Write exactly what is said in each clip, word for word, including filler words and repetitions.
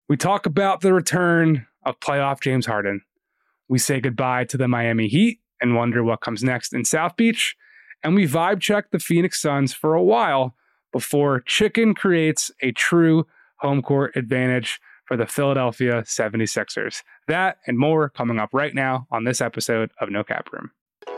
We talk about the return of playoff James Harden. We say goodbye to the Miami Heat and wonder what comes next in South Beach. And we vibe check the Phoenix Suns for a while before Chicken creates a true home court advantage for the Philadelphia seventy-sixers. That and more coming up right now on this episode of No Cap Room.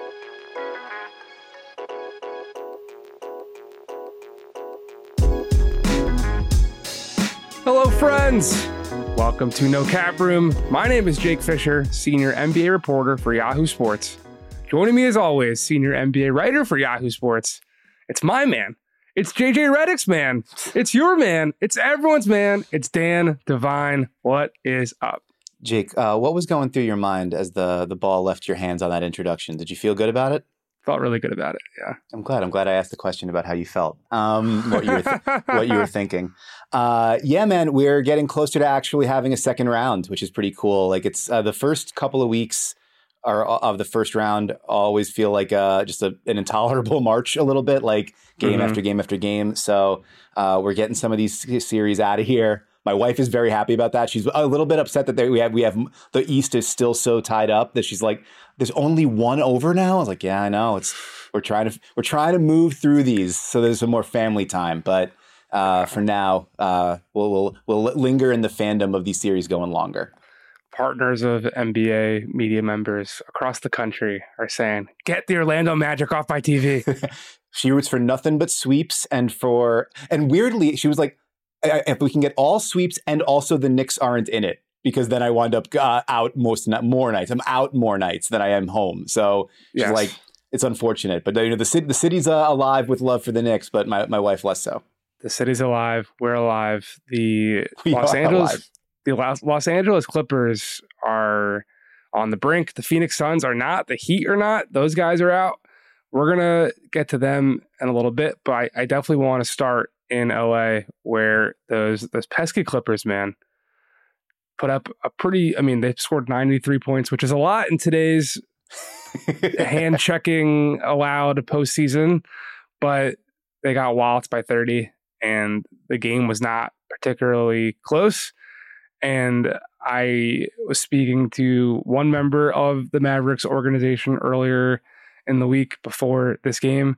Hello, friends. Welcome to No Cap Room. My name is Jake Fisher, senior N B A reporter for Yahoo Sports. Joining me as always, senior N B A writer for Yahoo Sports. It's my man. It's J J Redick's man. It's your man. It's everyone's man. It's Dan Devine. What is up? Jake, uh, what was going through your mind as the, the ball left your hands on that introduction? Did you feel good about it? Felt really good about it, yeah. I'm glad. I'm glad I asked the question about how you felt, um, what you were th- what you were thinking. Uh, yeah, man, we're getting closer to actually having a second round, which is pretty cool. Like it's uh, the first couple of weeks are, of the first round always feel like uh, just a, an intolerable march a little bit, like game mm-hmm. after game after game. So uh, we're getting some of these series out of here. My wife is very happy about that. She's a little bit upset that they, we have we have the East is still so tied up that she's like, "There's only one over now." I was like, "Yeah, I know. It's we're trying to we're trying to move through these so there's some more family time." But uh, for now, uh, we'll we'll we'll linger in the fandom of these series going longer. Partners of N B A media members across the country are saying, "Get the Orlando Magic off my T V." She roots for nothing but sweeps, and for and weirdly, she was like, if we can get all sweeps and also the Knicks aren't in it, because then I wind up uh, out most more nights. I'm out more nights than I am home. So she's yes. like, it's unfortunate. But you know, the city, the city's uh, alive with love for the Knicks, but my, my wife less so. The city's alive. We're alive. The we Los Angeles, alive. the Los, Los Angeles Clippers are on the brink. The Phoenix Suns are not. The Heat are not. Those guys are out. We're gonna get to them in a little bit, but I, I definitely want to start in L A, where those those pesky Clippers, man, put up a pretty, I mean, they scored ninety-three points, which is a lot in today's hand-checking allowed postseason, but they got walloped by thirty, and the game was not particularly close. And I was speaking to one member of the Mavericks organization earlier in the week before this game,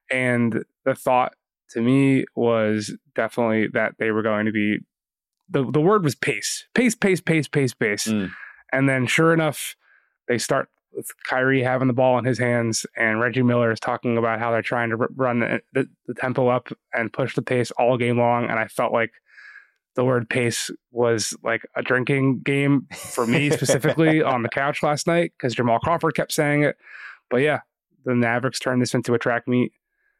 and the thought to me was definitely that they were going to be, the, the word was pace, pace, pace, pace, pace, pace. Mm. And then sure enough, they start with Kyrie having the ball in his hands, and Reggie Miller is talking about how they're trying to r- run the, the, the tempo up and push the pace all game long. And I felt like the word pace was like a drinking game for me specifically on the couch last night, because Jamal Crawford kept saying it. But yeah, the Mavericks turned this into a track meet,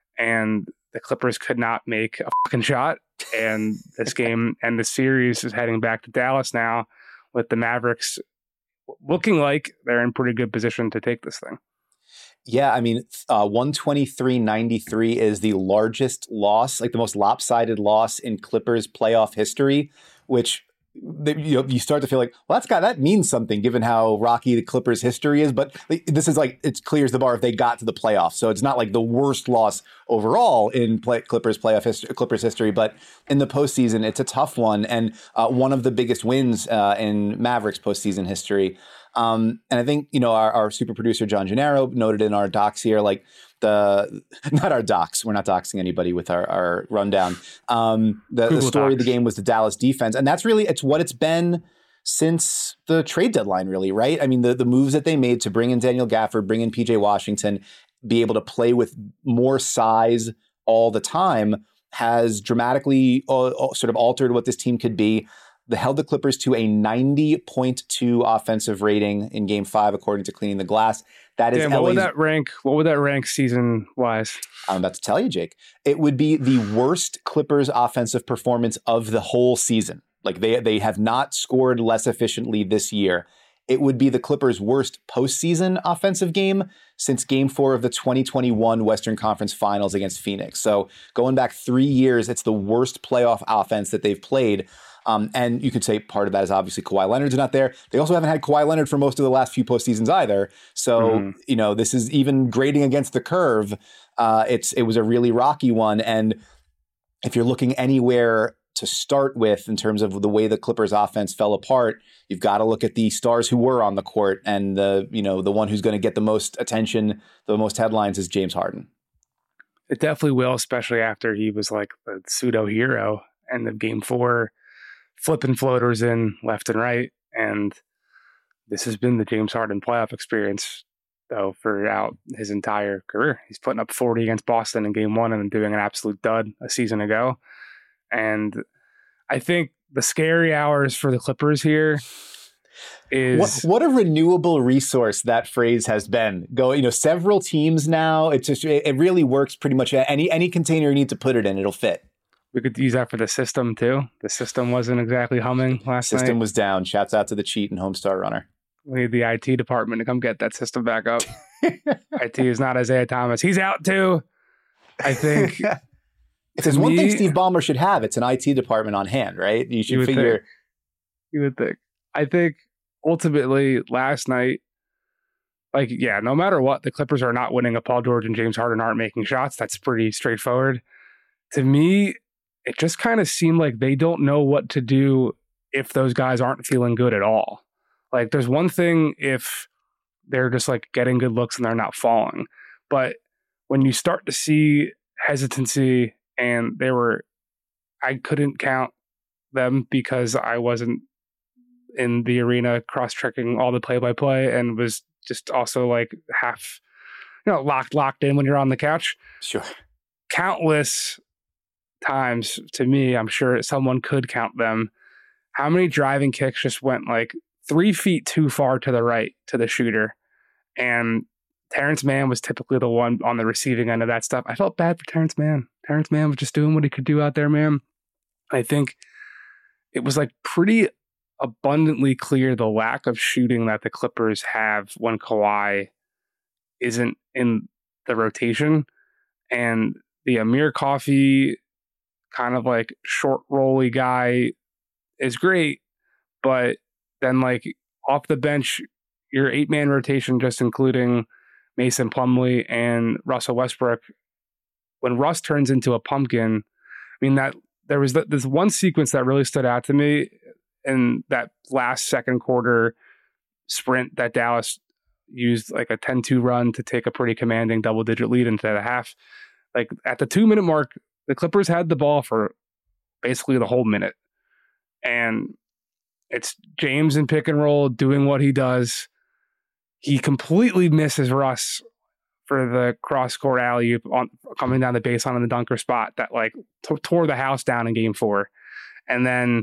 and the Clippers could not make a fucking shot. And this game and the series is heading back to Dallas now, with the Mavericks looking like they're in pretty good position to take this thing. Yeah, I mean, uh, one twenty-three ninety-three is the largest loss, like the most lopsided loss in Clippers playoff history, which you know, you start to feel like, well, that's got that means something given how rocky the Clippers history is. But this is like, it clears the bar if they got to the playoffs. So it's not like the worst loss overall in play, Clippers playoff history, Clippers history, but in the postseason, it's a tough one, and uh, one of the biggest wins uh, in Mavericks postseason history. Um, and I think, you know, our, our super producer, John Gennaro, noted in our docs here, like the, not our docs, we're not doxing anybody with our, our rundown. Um, the, the story docs. of the game was the Dallas defense. And that's really, it's what it's been since the trade deadline, really, right? I mean, the, the moves that they made to bring in Daniel Gafford, bring in P J Washington, be able to play with more size all the time has dramatically uh, sort of altered what this team could be. They held the Clippers to a ninety point two offensive rating in Game Five, according to Cleaning the Glass. That is Damn, what would that rank? What would that rank season wise? I'm about to tell you, Jake. It would be the worst Clippers offensive performance of the whole season. Like they they have not scored less efficiently this year. It would be the Clippers' worst postseason offensive game since Game Four of the twenty twenty-one Western Conference Finals against Phoenix. So going back three years, it's the worst playoff offense that they've played. Um, and you could say part of that is obviously Kawhi Leonard's not there. They also haven't had Kawhi Leonard for most of the last few postseasons either. So, mm. you know, this is even grading against the curve. Uh, it's it was a really rocky one. And if you're looking anywhere to start with in terms of the way the Clippers offense fell apart, you've got to look at the stars who were on the court, and the, you know, the one who's going to get the most attention, the most headlines is James Harden. It definitely will, especially after he was like the pseudo hero and the game four, flipping floaters in left and right. And this has been the James Harden playoff experience, though, throughout his entire career. He's putting up forty against Boston in game one and then doing an absolute dud a season ago. And I think the scary hours for the Clippers here is what, what a renewable resource that phrase has been. Go, you know, several teams now. It's just it really works pretty much. Any any container you need to put it in, it'll fit. We could use that for the system too. The system wasn't exactly humming last system night. System was down. Shouts out to the cheat and Homestar Runner. We need the I T department to come get that system back up. I T is not Isaiah Thomas. He's out too. I think. If there's one thing Steve Ballmer should have, it's an I T department on hand, right? You should you figure. Think. You would think. I think ultimately last night, like, yeah, no matter what, the Clippers are not winning if Paul George and James Harden aren't making shots. That's pretty straightforward. To me, it just kind of seemed like they don't know what to do if those guys aren't feeling good at all. Like, there's one thing if they're just like getting good looks and they're not falling. But when you start to see hesitancy, and they were, I couldn't count them because I wasn't in the arena cross-checking all the play-by-play and was just also like half, you know, locked, locked in when you're on the couch. Sure. Countless times, to me, I'm sure someone could count them. How many driving kicks just went like three feet too far to the right to the shooter? And Terrence Mann was typically the one on the receiving end of that stuff. I felt bad for Terrence Mann. Terrence Mann was just doing what he could do out there, man. I think it was like pretty abundantly clear the lack of shooting that the Clippers have when Kawhi isn't in the rotation. And the Amir Coffey kind of like short rolly guy is great, but then like off the bench, your eight man rotation, just including Mason Plumlee and Russell Westbrook, when Russ turns into a pumpkin, I mean, that there was this one sequence that really stood out to me in that last second quarter sprint that Dallas used like a ten two run to take a pretty commanding double digit lead into the half. Like at the two minute mark, the Clippers had the ball for basically the whole minute. And it's James in pick and roll doing what he does. He completely misses Russ for the cross-court alley-oop on coming down the baseline on the dunker spot that like t- tore the house down in game four. And then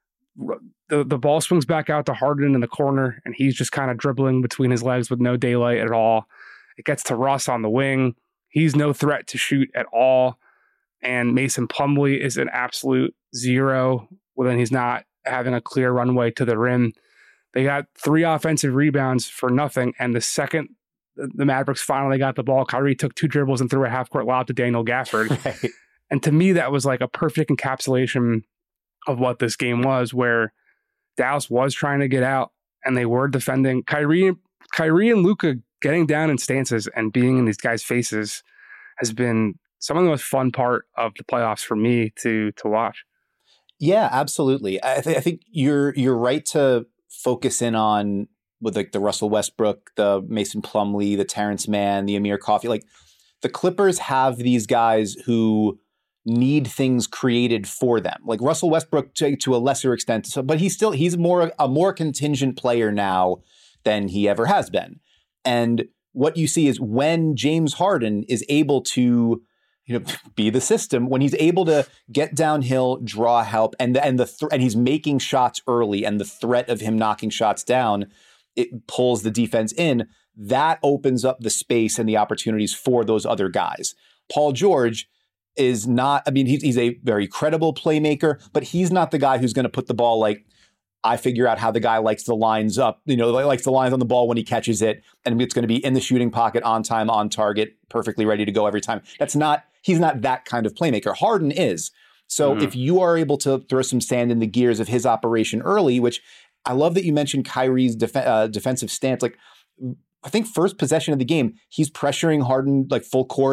the, the ball swings back out to Harden in the corner, and he's just kind of dribbling between his legs with no daylight at all. It gets to Russ on the wing. He's no threat to shoot at all. And Mason Plumlee is an absolute zero when he's not having a clear runway to the rim. They got three offensive rebounds for nothing. And the second the Mavericks finally got the ball, Kyrie took two dribbles and threw a half-court lob to Daniel Gafford. Right. And to me, that was like a perfect encapsulation of what this game was, where Dallas was trying to get out and they were defending. Kyrie, Kyrie and Luka getting down in stances and being in these guys' faces has been some of the most fun part of the playoffs for me to to watch. Yeah, absolutely. I, th- I think you're you're right to focus in on with like the Russell Westbrook, the Mason Plumlee, the Terrence Mann, the Amir Coffey. Like the Clippers have these guys who need things created for them. Like Russell Westbrook to, to a lesser extent, so, but he's still he's more a more contingent player now than he ever has been. And what you see is when James Harden is able to, you know, be the system, when he's able to get downhill, draw help, and the, and the th- and he's making shots early, and the threat of him knocking shots down, it pulls the defense in. That opens up the space and the opportunities for those other guys. Paul George is not, I mean, he's, he's a very credible playmaker, but he's not the guy who's going to put the ball like, I figure out how the guy likes the lines up, you know, likes the lines on the ball when he catches it, and it's going to be in the shooting pocket, on time, on target, perfectly ready to go every time. That's not, he's not that kind of playmaker. Harden is. So mm-hmm. if you are able to throw some sand in the gears of his operation early, which I love that you mentioned Kyrie's def- uh, defensive stance. Like, I think first possession of the game, he's pressuring Harden like full court.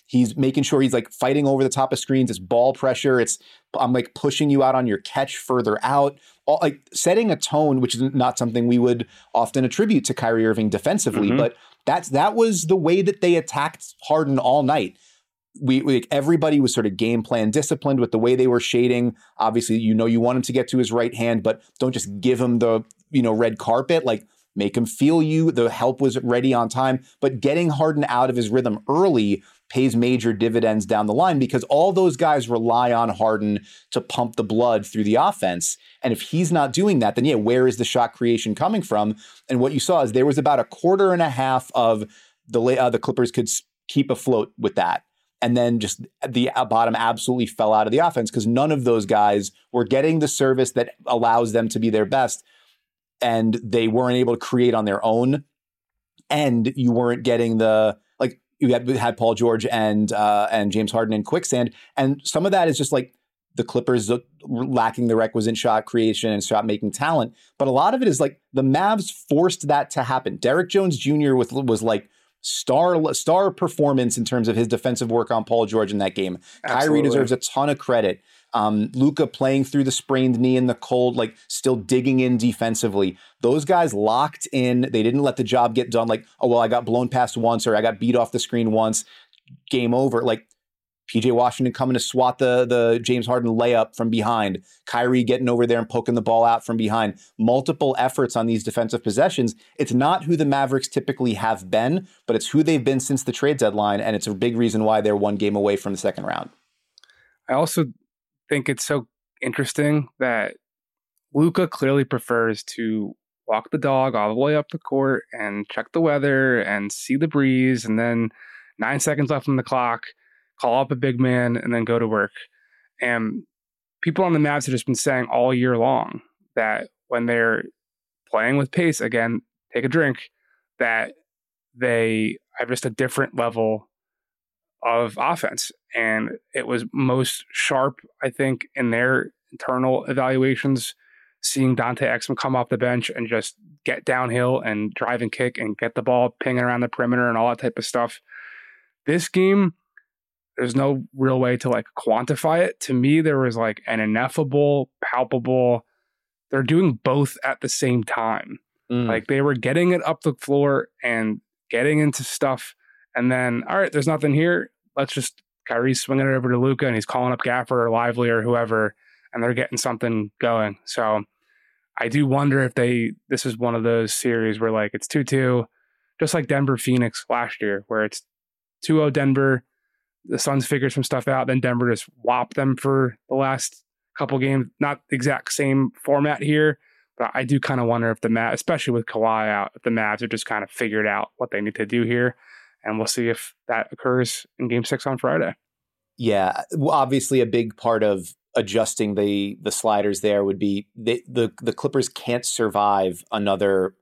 He's making sure he's like fighting over the top of screens. It's ball pressure. It's I'm like pushing you out on your catch further out, all, like setting a tone, which is not something we would often attribute to Kyrie Irving defensively. Mm-hmm. But that's that was the way that they attacked Harden all night. We, we everybody was sort of game plan disciplined with the way they were shading. Obviously, you know, you want him to get to his right hand, but don't just give him the, you know, red carpet. Like, make him feel you. The help was ready on time, but getting Harden out of his rhythm early pays major dividends down the line because all those guys rely on Harden to pump the blood through the offense. And if he's not doing that, then yeah, where is the shot creation coming from? And what you saw is there was about a quarter and a half of the uh, the Clippers could keep afloat with that. And then just the bottom absolutely fell out of the offense because none of those guys were getting the service that allows them to be their best. And they weren't able to create on their own. And you weren't getting the, like, you had, had Paul George and uh, and James Harden in quicksand. And some of that is just like the Clippers lacking the requisite shot creation and shot making talent. But a lot of it is like the Mavs forced that to happen. Derrick Jones Junior with, was like, Star star performance in terms of his defensive work on Paul George in that game. Absolutely. Kyrie deserves a ton of credit. Um, Luka playing through the sprained knee in the cold, like still digging in defensively. Those guys locked in. They didn't let the job get done. Like, oh, well, I got blown past once or I got beat off the screen once. Game over. Like P J Washington coming to swat the, the James Harden layup from behind. Kyrie getting over there and poking the ball out from behind. Multiple efforts on these defensive possessions. It's not who the Mavericks typically have been, but it's who they've been since the trade deadline, and it's a big reason why they're one game away from the second round. I also think it's so interesting that Luka clearly prefers to walk the dog all the way up the court and check the weather and see the breeze, and then nine seconds left on the clock, call up a big man, and then go to work. And people on the Mavs have just been saying all year long that when they're playing with pace, again, take a drink, that they have just a different level of offense. And it was most sharp, I think, in their internal evaluations, seeing Dante Exum come off the bench and just get downhill and drive and kick and get the ball pinging around the perimeter and all that type of stuff. This game, there's no real way to like quantify it. To me, there was like an ineffable, palpable, they're doing both at the same time. Mm. Like they were getting it up the floor and getting into stuff. And then, all right, there's nothing here. Let's just, Kyrie's swinging it over to Luka and he's calling up Gaffer or Lively or whoever, and they're getting something going. So I do wonder if they, this is one of those series where like it's two two, just like Denver Phoenix last year, where it's two oh Denver. The Suns figured some stuff out, then Denver just whopped them for the last couple games. Not the exact same format here, but I do kind of wonder if the Mavs, especially with Kawhi out, if the Mavs have just kind of figured out what they need to do here. And we'll see if that occurs in game six on Friday. Yeah, well, obviously a big part of adjusting the the sliders there would be they, the the Clippers can't survive another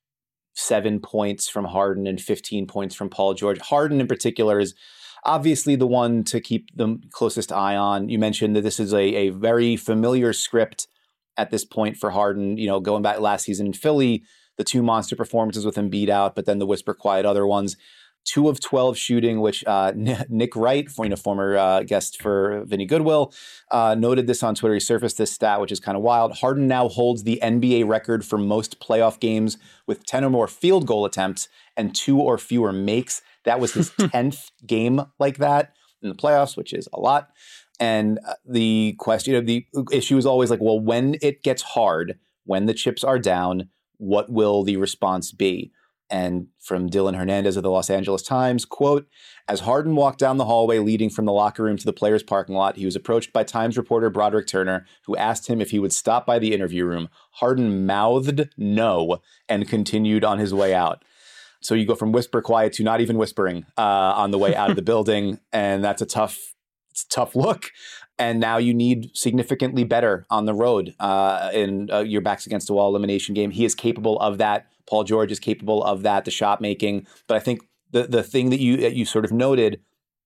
seven points from Harden and fifteen points from Paul George. Harden in particular is obviously the one to keep the closest eye on. You mentioned that this is a, a very familiar script at this point for Harden. You know, going back last season in Philly, the two monster performances with him beat out, but then the whisper quiet other ones. Two of twelve shooting, which uh, Nick Wright, you know, former uh, guest for Vinny Goodwill, uh, noted this on Twitter. He surfaced this stat, which is kind of wild. Harden now holds the N B A record for most playoff games with ten or more field goal attempts and two or fewer makes. That was his tenth game like that in the playoffs, which is a lot. And the question of the issue is always like, well, when it gets hard, when the chips are down, what will the response be? And from Dylan Hernandez of the Los Angeles Times, quote, as Harden walked down the hallway leading from the locker room to the players' parking lot, he was approached by Times reporter Broderick Turner, who asked him if he would stop by the interview room. Harden mouthed no and continued on his way out. So you go from whisper quiet to not even whispering uh, on the way out of the building. And that's a tough, it's a tough look. And now you need significantly better on the road uh, in uh, your backs against the wall elimination game. He is capable of that. Paul George is capable of that, the shot making. But I think the the thing that you that you sort of noted,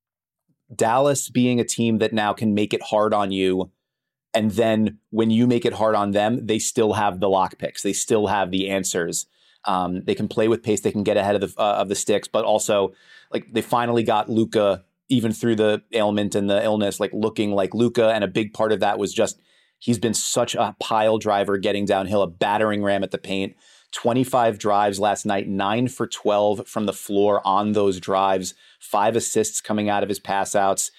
Dallas being a team that now can make it hard on you. And then when you make it hard on them, they still have the lock picks. They still have the answers. Um, they can play with pace. They can get ahead of the uh, of the sticks. But also, like they finally got Luka even through the ailment and the illness, like looking like Luka. And a big part of that was just he's been such a pile driver getting downhill, a battering ram at the paint. twenty-five drives last night, nine for twelve from the floor on those drives, five assists coming out of his pass outs,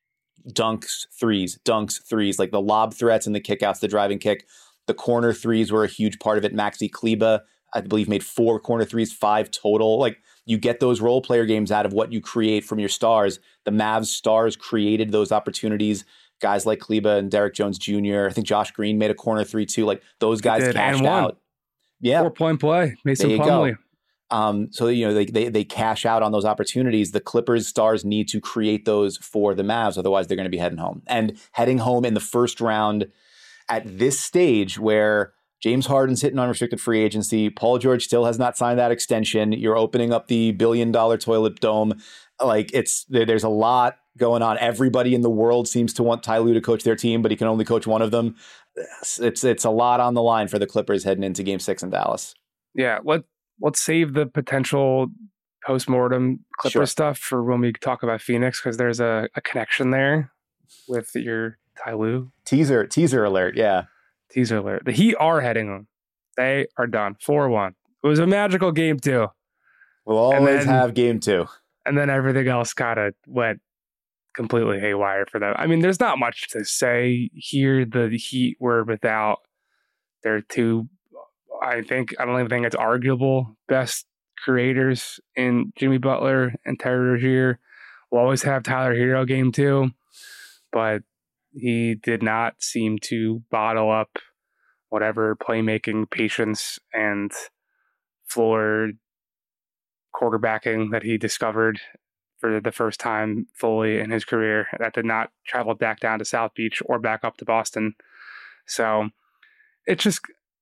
dunks, threes, dunks, threes, like the lob threats and the kickouts, the driving kick. The corner threes were a huge part of it. Maxi Kleber, I believe, made four corner threes, five total. Like, you get those role player games out of what you create from your stars. The Mavs stars created those opportunities. Guys like Kleber and Derek Jones Junior I think Josh Green made a corner three too. Like, those guys cashed out. Yeah. Four point play. Mason Plumlee. Um, so, you know, they, they they cash out on those opportunities. The Clippers stars need to create those for the Mavs. Otherwise, they're going to be heading home. And heading home in the first round at this stage where James Harden's hitting unrestricted free agency, Paul George still has not signed that extension. You're opening up the billion dollar toilet dome. Like, it's there, there's a lot going on. Everybody in the world seems to want Ty Lue to coach their team, but he can only coach one of them. It's it's a lot on the line for the Clippers heading into Game Six in Dallas. Yeah, let let's save the potential postmortem Clipper sure. stuff for when we talk about Phoenix, because there's a, a connection there with your Ty Lue. Teaser teaser alert, yeah. Teaser alert. The Heat are heading home. They are done. four one. It was a magical game two. We'll always then, have game two. And then everything else kind of went completely haywire for them. I mean, there's not much to say here. The Heat were without their two, I think, I don't even think it's arguable, best creators in Jimmy Butler and Terry Rozier. We'll always have Tyler Hero game two, but he did not seem to bottle up whatever playmaking, patience, and floor quarterbacking that he discovered for the first time fully in his career. That did not travel back down to South Beach or back up to Boston. So it's just,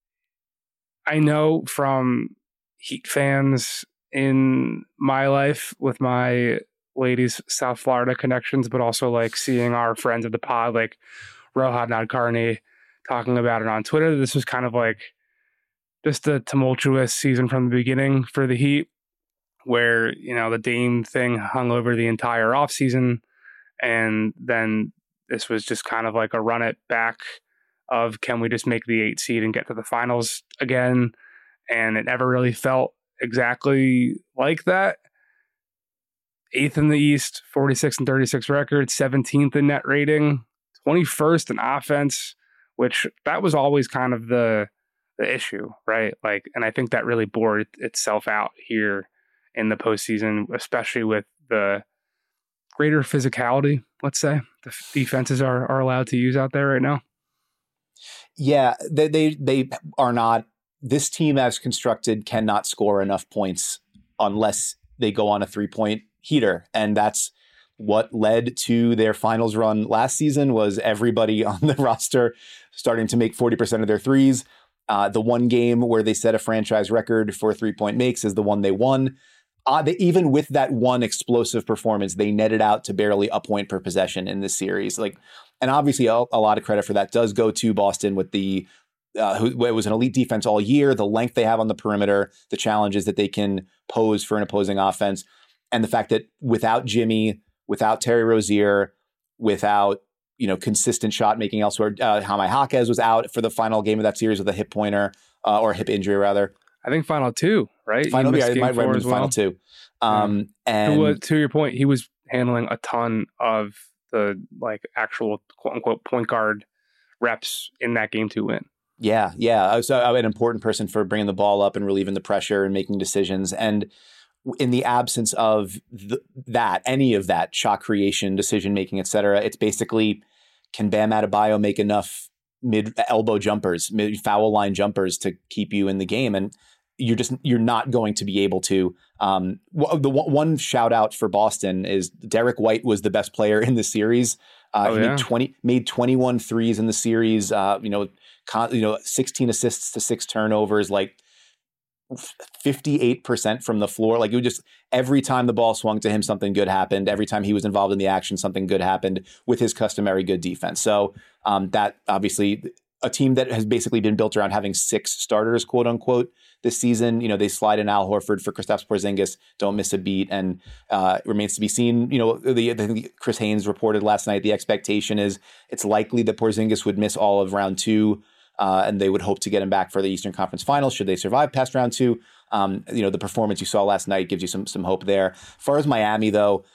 I know from Heat fans in my life with my ladies' South Florida connections, but also like seeing our friends of the pod, like Rohan Nadkarni, talking about it on Twitter. This was kind of like just a tumultuous season from the beginning for the Heat, where, you know, the Dame thing hung over the entire offseason, and then this was just kind of like a run it back of, can we just make the eight seed and get to the finals again? And it never really felt exactly like that. Eighth in the East, forty-six and thirty-six record, seventeenth in net rating, twenty-first in offense, which that was always kind of the the issue, right? Like, and I think that really bore it, itself out here in the postseason, especially with the greater physicality, let's say, the defenses are are allowed to use out there right now. Yeah, they they, they are not. This team as constructed cannot score enough points unless they go on a three-point heater. And that's what led to their finals run last season, was everybody on the roster starting to make forty percent of their threes. Uh, the one game where they set a franchise record for three-point makes is the one they won. Uh, they, even with that one explosive performance, they netted out to barely a point per possession in this series. Like, and obviously a, a lot of credit for that does go to Boston with the, uh, who it was an elite defense all year, the length they have on the perimeter, the challenges that they can pose for an opposing offense, and the fact that without Jimmy, without Terry Rozier, without, you know, consistent shot making elsewhere, uh, Jaime Jaquez was out for the final game of that series with a hip pointer, uh, or hip injury rather. I think final two, right? Final, yeah, it might have been final two. Um, yeah. And to, to your point, he was handling a ton of the like actual quote unquote point guard reps in that game to win. Yeah, yeah. So an important person for bringing the ball up and relieving the pressure and making decisions. And in the absence of th- that, any of that shot creation, decision making, et cetera, it's basically, can Bam Adebayo make enough mid elbow jumpers, mid foul line jumpers to keep you in the game? And you're just, you're not going to be able to. Um, w- the w- one shout out for Boston is Derek White was the best player in the series. Uh, oh, he yeah. made twenty, made twenty-one threes in the series. Uh, you know, con- you know, sixteen assists to six turnovers, like fifty-eight percent from the floor. Like, it would just, every time the ball swung to him, something good happened. Every time he was involved in the action, something good happened with his customary good defense. So um, that obviously a team that has basically been built around having six starters, quote unquote, this season. You know, they slide in Al Horford for Kristaps Porzingis, don't miss a beat, and uh, it remains to be seen. You know, the, I think Chris Haynes reported last night the expectation is it's likely that Porzingis would miss all of round two, uh, and they would hope to get him back for the Eastern Conference Finals should they survive past round two. Um, you know, the performance you saw last night gives you some some hope there. As far as Miami, though,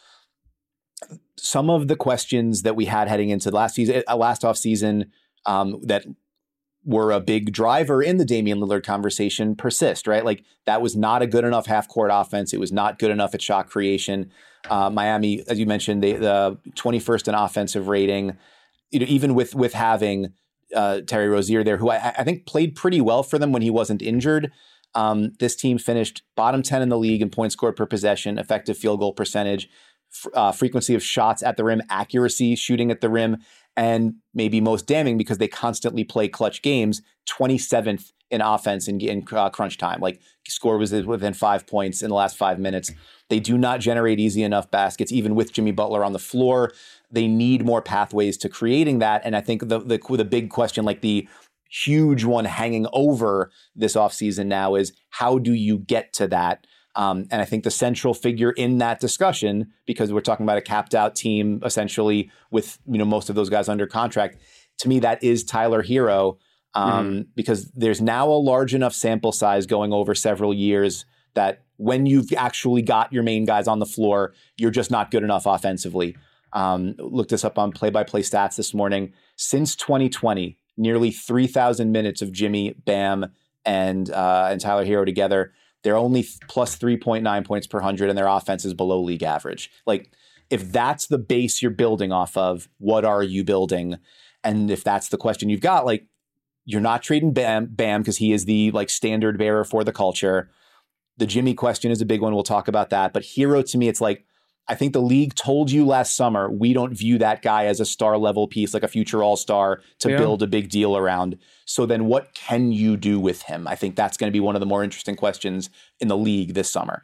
some of the questions that we had heading into last season, uh, last offseason, um, that were a big driver in the Damian Lillard conversation persist, right? Like that was not a good enough half-court offense. It was not good enough at shot creation. Uh, Miami, as you mentioned, they, the twenty-first in offensive rating. You know, even with with having uh, Terry Rozier there, who I, I think played pretty well for them when he wasn't injured. Um, this team finished bottom ten in the league in points scored per possession, effective field goal percentage, f- uh, frequency of shots at the rim, accuracy, shooting at the rim, and maybe most damning because they constantly play clutch games, twenty-seventh in offense in, in uh, crunch time. Like score was within five points in the last five minutes. They do not generate easy enough baskets, even with Jimmy Butler on the floor. They need more pathways to creating that. And I think the the, the big question, like the huge one hanging over this offseason now is how do you get to that? Um, and I think the central figure in that discussion, because we're talking about a capped out team, essentially with, you know, most of those guys under contract, to me, that is Tyler Hero, um, mm-hmm. because there's now a large enough sample size going over several years that when you've actually got your main guys on the floor, you're just not good enough offensively. Um, looked this up on play-by-play stats this morning. Since twenty twenty, nearly three thousand minutes of Jimmy, Bam, and uh, and Tyler Hero together. They're only plus three point nine points per one hundred, and their offense is below league average. Like, if that's the base you're building off of, what are you building? And if that's the question you've got, like, you're not trading Bam, Bam, because he is the, like, standard bearer for the culture. The Jimmy question is a big one. We'll talk about that. But Hero, to me, it's like, I think the league told you last summer, we don't view that guy as a star level piece, like a future all-star to yeah. build a big deal around. So then what can you do with him? I think that's going to be one of the more interesting questions in the league this summer.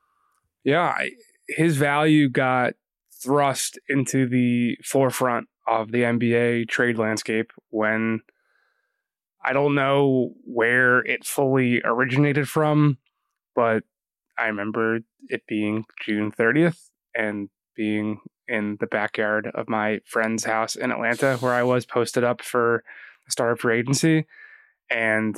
Yeah, his value got thrust into the forefront of the N B A trade landscape when I don't know where it fully originated from, but I remember it being June thirtieth. And being in the backyard of my friend's house in Atlanta, where I was posted up for the start of free agency, and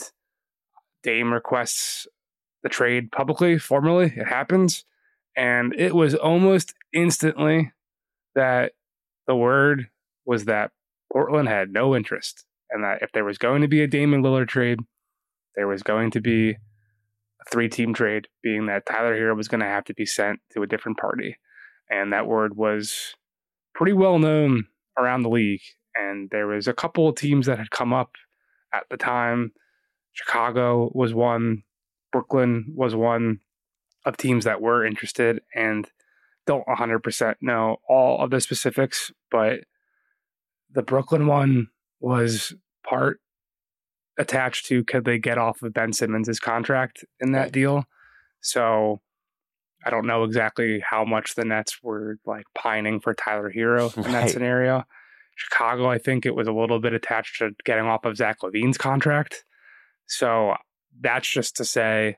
Dame requests the trade publicly, formally. It happens, and it was almost instantly that the word was that Portland had no interest, and that if there was going to be a Damian Lillard trade, there was going to be a three-team trade, being that Tyler Hero was going to have to be sent to a different party. And that word was pretty well known around the league. And there was a couple of teams that had come up at the time. Chicago was one. Brooklyn was one of teams that were interested, and don't one hundred percent know all of the specifics. But the Brooklyn one was part attached to could they get off of Ben Simmons' contract in that right. deal. So I don't know exactly how much the Nets were like pining for Tyler Hero in right. that scenario. Chicago, I think it was a little bit attached to getting off of Zach LaVine's contract. So that's just to say,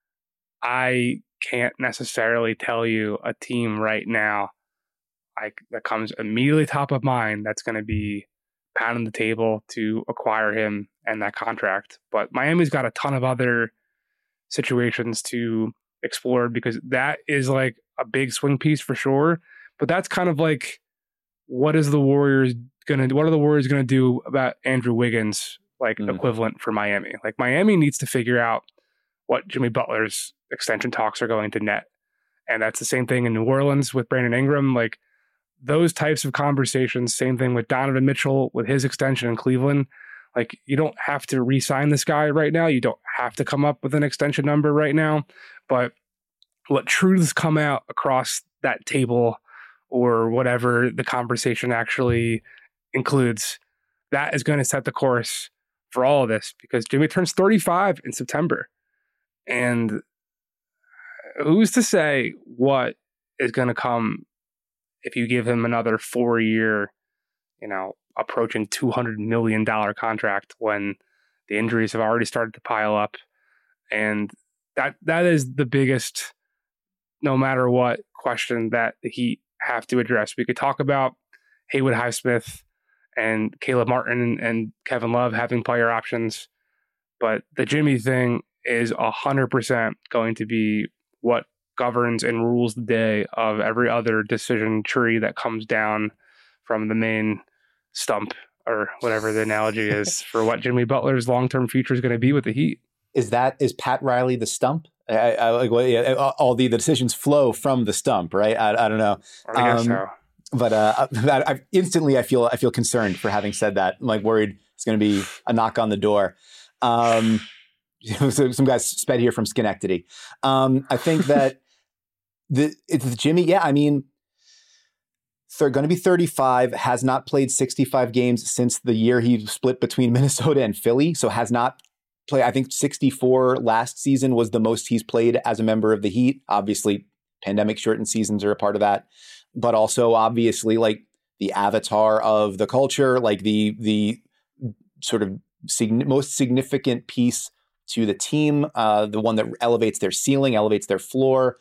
I can't necessarily tell you a team right now like that comes immediately top of mind that's going to be pounding the table to acquire him and that contract. But Miami's got a ton of other situations to explored, because that is like a big swing piece for sure. But that's kind of like, what is the Warriors gonna do? What are the Warriors gonna do about Andrew Wiggins, like mm. equivalent for Miami? Like Miami needs to figure out what Jimmy Butler's extension talks are going to net. And that's the same thing in New Orleans with Brandon Ingram. Like those types of conversations, same thing with Donovan Mitchell with his extension in Cleveland. Like, you don't have to re-sign this guy right now. You don't have to come up with an extension number right now. But what truths come out across that table, or whatever the conversation actually includes, that is going to set the course for all of this, because Jimmy turns thirty-five in September. And who's to say what is going to come if you give him another four-year, you know, approaching two hundred million dollars contract when the injuries have already started to pile up. And that that is the biggest, no matter what, question that the Heat have to address. We could talk about Haywood Highsmith and Caleb Martin and Kevin Love having player options, but the Jimmy thing is one hundred percent going to be what governs and rules the day of every other decision tree that comes down from the main stump, or whatever the analogy is for what Jimmy Butler's long-term future is going to be with the Heat. Is that, is Pat Riley the stump? I, I, like, well, yeah, all the, the decisions flow from the stump, right? I, I don't know. I guess um, so. But uh, I, I, instantly, I feel I feel concerned for having said that. I'm like worried it's going to be a knock on the door. Um, so some guys sped here from Schenectady. Um, I think that the it's Jimmy. Yeah, I mean, they're going to be thirty-five. Has not played sixty-five games since the year he split between Minnesota and Philly. So has not played. I think sixty-four last season was the most he's played as a member of the Heat. Obviously, pandemic shortened seasons are a part of that. But also, obviously, like the avatar of the culture, like the the sort of sig- most significant piece to the team, uh, the one that elevates their ceiling, elevates their floor.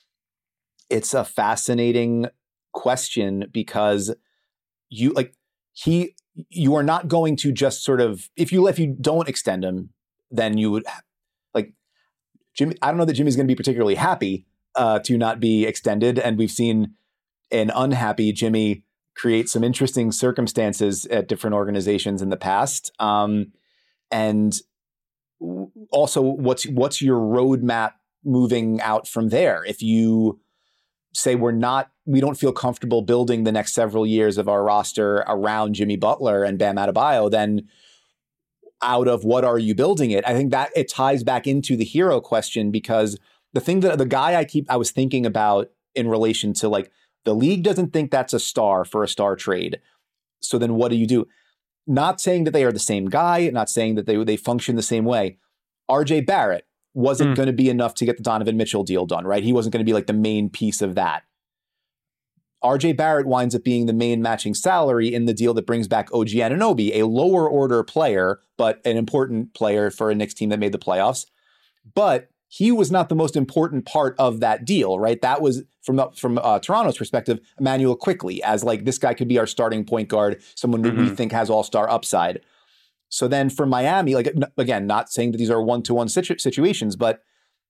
It's a fascinating question because you like he you are not going to just sort of if you if you don't extend him, then you would like Jimmy. I don't know that Jimmy's going to be particularly happy uh, to not be extended, and we've seen an unhappy Jimmy create some interesting circumstances at different organizations in the past. Um, and also, what's what's your roadmap moving out from there? If you say we're not, we don't feel comfortable building the next several years of our roster around Jimmy Butler and Bam Adebayo, then out of what are you building it? I think that it ties back into the hero question, because the thing that the guy I keep I was thinking about in relation to like, the league doesn't think that's a star for a star trade. So then what do you do? Not saying that they are the same guy, not saying that they, they function the same way. R J Barrett wasn't mm. going to be enough to get the Donovan Mitchell deal done, right? He wasn't going to be like the main piece of that. R J Barrett winds up being the main matching salary in the deal that brings back O G Anunoby, a lower order player, but an important player for a Knicks team that made the playoffs. But he was not the most important part of that deal, right? That was from from uh, Toronto's perspective, Emmanuel Quickley, as like this guy could be our starting point guard, someone mm-hmm. that we think has all-star upside. So then for Miami, like again, not saying that these are one-to-one situ- situations, but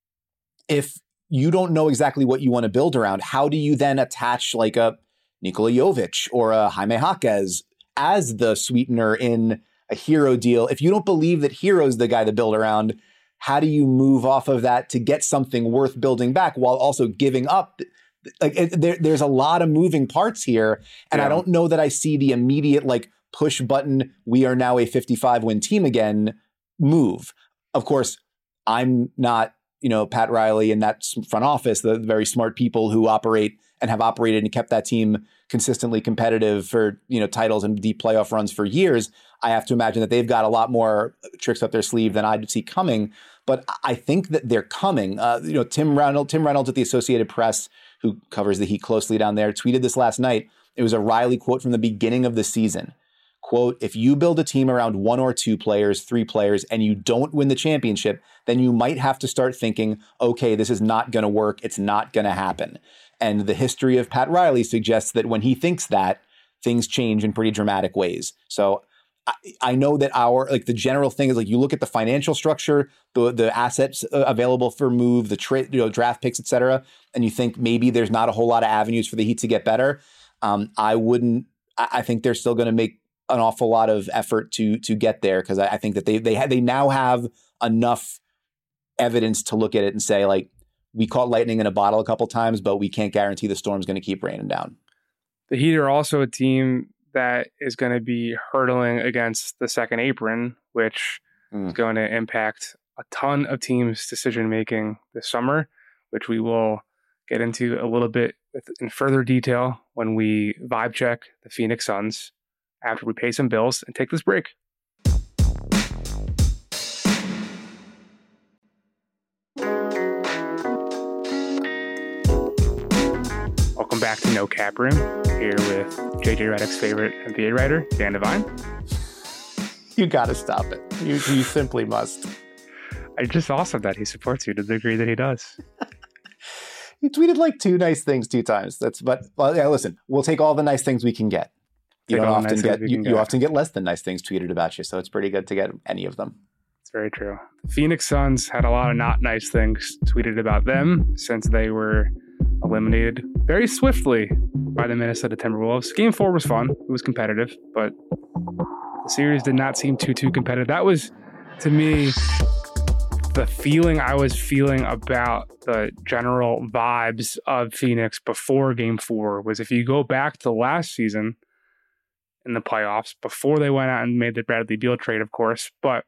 if you don't know exactly what you want to build around, how do you then attach like a Nikola Jovic or a Jaime Jaquez as the sweetener in a hero deal? If you don't believe that Hero's the guy to build around, how do you move off of that to get something worth building back while also giving up? Like it, there, there's a lot of moving parts here. And yeah. I don't know that I see the immediate like push button, we are now a fifty-five win team again move. Of course, I'm not, you know, Pat Riley and that front office, the very smart people who operate and have operated and kept that team consistently competitive for, you know, titles and deep playoff runs for years. I have to imagine that they've got a lot more tricks up their sleeve than I'd see coming. But I think that they're coming. Uh, you know, Tim Reynolds, Tim Reynolds at the Associated Press, who covers the Heat closely down there, tweeted this last night. It was a Riley quote from the beginning of the season. Quote, if you build a team around one or two players, three players, and you don't win the championship, then you might have to start thinking, okay, this is not going to work. It's not going to happen. And the history of Pat Riley suggests that when he thinks that, things change in pretty dramatic ways. So I, I know that our, like the general thing is like, you look at the financial structure, the the assets available for move, the trade, you know, draft picks, et cetera, and you think maybe there's not a whole lot of avenues for the Heat to get better. Um, I wouldn't, I, I think they're still going to make an awful lot of effort to to get there, because I, I think that they they ha- they now have enough evidence to look at it and say, like, we caught lightning in a bottle a couple times, but we can't guarantee the storm's going to keep raining down. The Heat are also a team that is going to be hurtling against the second apron, which mm. is going to impact a ton of teams' decision making this summer, which we will get into a little bit in further detail when we vibe check the Phoenix Suns after we pay some bills and take this break. Welcome back to No Cap Room here with J J Redick's favorite N B A writer, Dan Devine. You got to stop it. You, you simply must. It's just awesome that he supports you to the degree that he does. He tweeted like two nice things two times. That's but well, yeah. Listen, we'll take all the nice things we can get. You Take don't all the often nice get things we you, can you get. often get less than nice things tweeted about you, so it's pretty good to get any of them. It's very true. The Phoenix Suns had a lot of not nice things tweeted about them since they were eliminated very swiftly by the Minnesota Timberwolves. Game four was fun. It was competitive, but the series did not seem too, too competitive. That was, to me, the feeling I was feeling about the general vibes of Phoenix before game four was if you go back to last season in the playoffs, before they went out and made the Bradley Beal trade, of course, but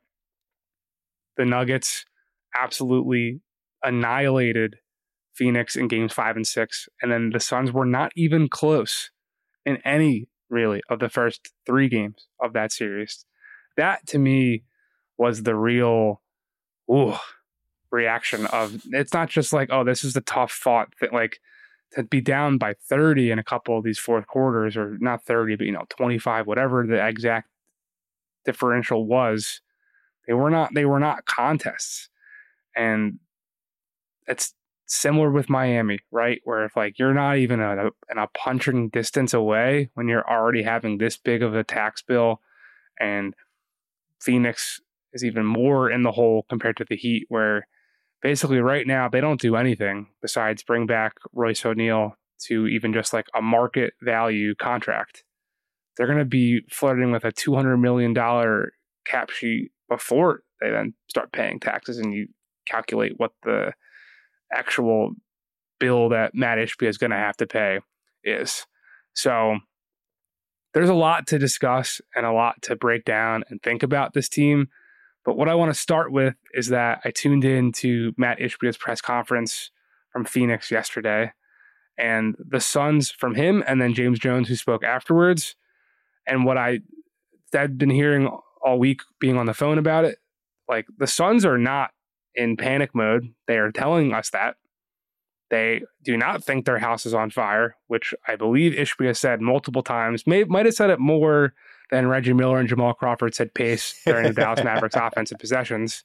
the Nuggets absolutely annihilated Phoenix in games five and six. And then the Suns were not even close in any, really, of the first three games of that series. That, to me, was the real ooh, reaction of, it's not just like, oh, this is the tough fought thing. Like, to be down by thirty in a couple of these fourth quarters, or not thirty, but, you know, twenty-five, whatever the exact differential was, they were not, they were not contests. And it's similar with Miami, right? Where if like you're not even a, a, a punching distance away when you're already having this big of a tax bill, and Phoenix is even more in the hole compared to the Heat, where basically right now they don't do anything besides bring back Royce O'Neal to even just like a market value contract. They're going to be flirting with a two hundred million dollars cap sheet before they then start paying taxes, and you calculate what the actual bill that Matt Ishbia is going to have to pay is. So there's a lot to discuss and a lot to break down and think about this team. But what I want to start with is that I tuned in to Matt Ishbia's press conference from Phoenix yesterday, and the Suns from him, and then James Jones, who spoke afterwards. And what I, I've been hearing all week being on the phone about it, like the Suns are not in panic mode. They are telling us that. They do not think their house is on fire, which I believe Ishbia said multiple times. May, might have said it more than Reggie Miller and Jamal Crawford said pace during the Dallas Mavericks offensive possessions.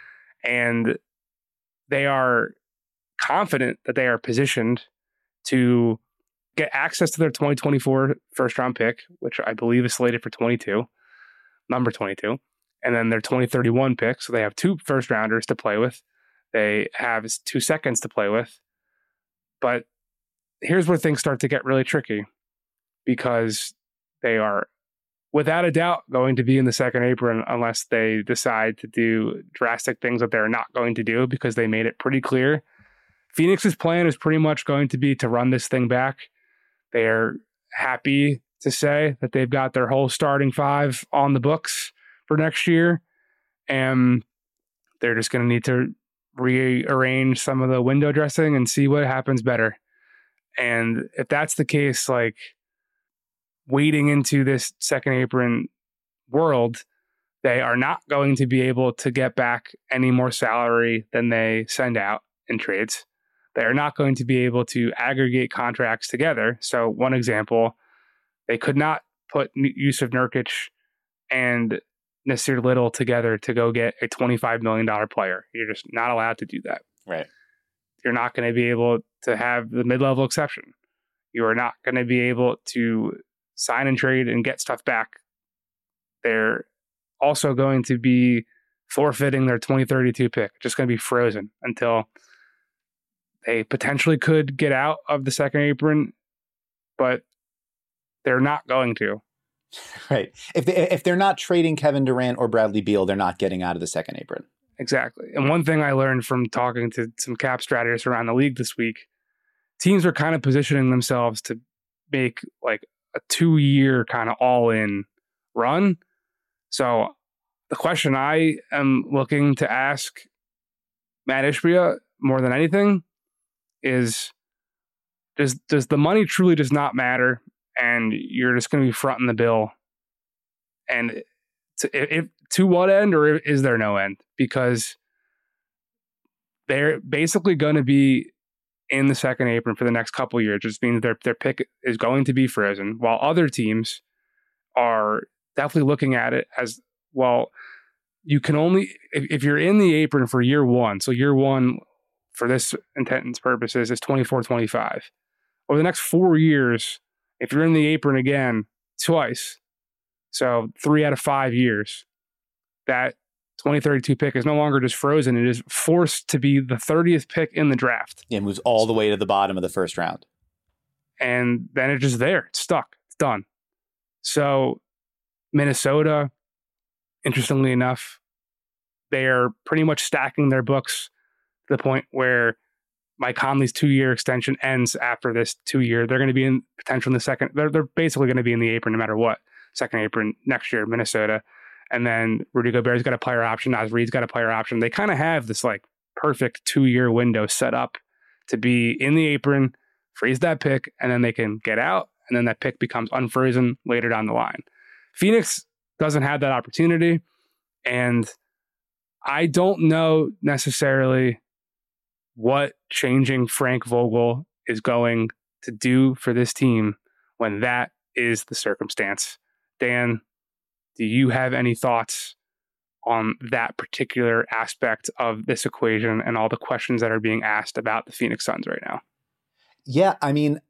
And they are confident that they are positioned to get access to their twenty twenty-four first round pick, which I believe is slated for twenty-two, number twenty-two. And then their twenty thirty-one pick. So they have two first rounders to play with. They have two seconds to play with. But here's where things start to get really tricky, because they are without a doubt going to be in the second apron unless they decide to do drastic things that they're not going to do, because they made it pretty clear. Phoenix's plan is pretty much going to be to run this thing back. They're happy to say that they've got their whole starting five on the books for next year, and they're just going to need to rearrange some of the window dressing and see what happens better. And if that's the case, like, wading into this second apron world, they are not going to be able to get back any more salary than they send out in trades. They are not going to be able to aggregate contracts together. So one example, they could not put Yusuf Nurkic and Nasir Little together to go get a twenty-five million dollars player. You're just not allowed to do that. Right. You're not going to be able to have the mid-level exception. You are not going to be able to sign and trade and get stuff back. They're also going to be forfeiting their twenty thirty-two pick. Just going to be frozen until they potentially could get out of the second apron, but they're not going to. Right. If they, if they're not trading Kevin Durant or Bradley Beal, they're not getting out of the second apron. Exactly. And one thing I learned from talking to some cap strategists around the league this week, teams are kind of positioning themselves to make like a two-year kind of all-in run. So the question I am looking to ask Matt Ishbia more than anything is, does does the money truly does not matter, and you're just going to be fronting the bill? And to, if, to what end, or is there no end? Because they're basically going to be in the second apron for the next couple of years. It just means their their pick is going to be frozen, while other teams are definitely looking at it as, well, you can only, if, if you're in the apron for year one, so year one for this intent's purposes is twenty-four twenty-five. Over the next four years, if you're in the apron again twice, so three out of five years, that twenty thirty-two pick is no longer just frozen. It is forced to be the thirtieth pick in the draft. Yeah, it moves all the way to the bottom of the first round. And then it's just there. It's stuck. It's done. So Minnesota, interestingly enough, they are pretty much stacking their books to the point where Mike Conley's two-year extension ends after this two-year. They're going to be in potential in the second. They're, they're basically going to be in the apron no matter what. Second apron next year, Minnesota. And then Rudy Gobert's got a player option. Naz Reid's got a player option. They kind of have this like perfect two-year window set up to be in the apron, freeze that pick, and then they can get out. And then that pick becomes unfrozen later down the line. Phoenix doesn't have that opportunity. And I don't know necessarily what changing Frank Vogel is going to do for this team when that is the circumstance. Dan, do you have any thoughts on that particular aspect of this equation and all the questions that are being asked about the Phoenix Suns right now? Yeah, I mean,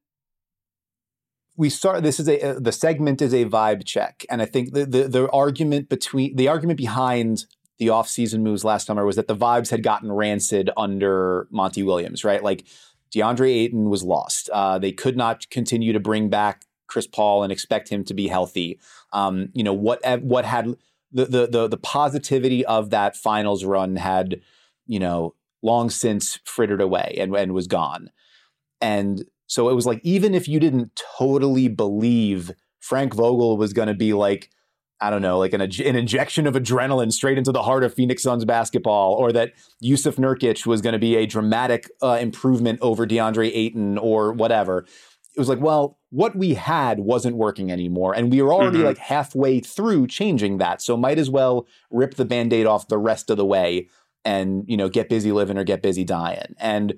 we start. This is a the segment is a vibe check, and I think the the, the argument between the argument behind the offseason moves last summer was that the vibes had gotten rancid under Monty Williams, right? Like DeAndre Ayton was lost. Uh, they could not continue to bring back Chris Paul and expect him to be healthy. Um, you know, what what had the, the the the positivity of that finals run had, you know, long since frittered away and, and was gone. And so it was like, even if you didn't totally believe Frank Vogel was going to be like, I don't know, like an, an injection of adrenaline straight into the heart of Phoenix Suns basketball, or that Yusuf Nurkic was going to be a dramatic uh, improvement over DeAndre Ayton or whatever. It was like, well, what we had wasn't working anymore. And we were already mm-hmm. like halfway through changing that. So might as well rip the Band-Aid off the rest of the way and, you know, get busy living or get busy dying. And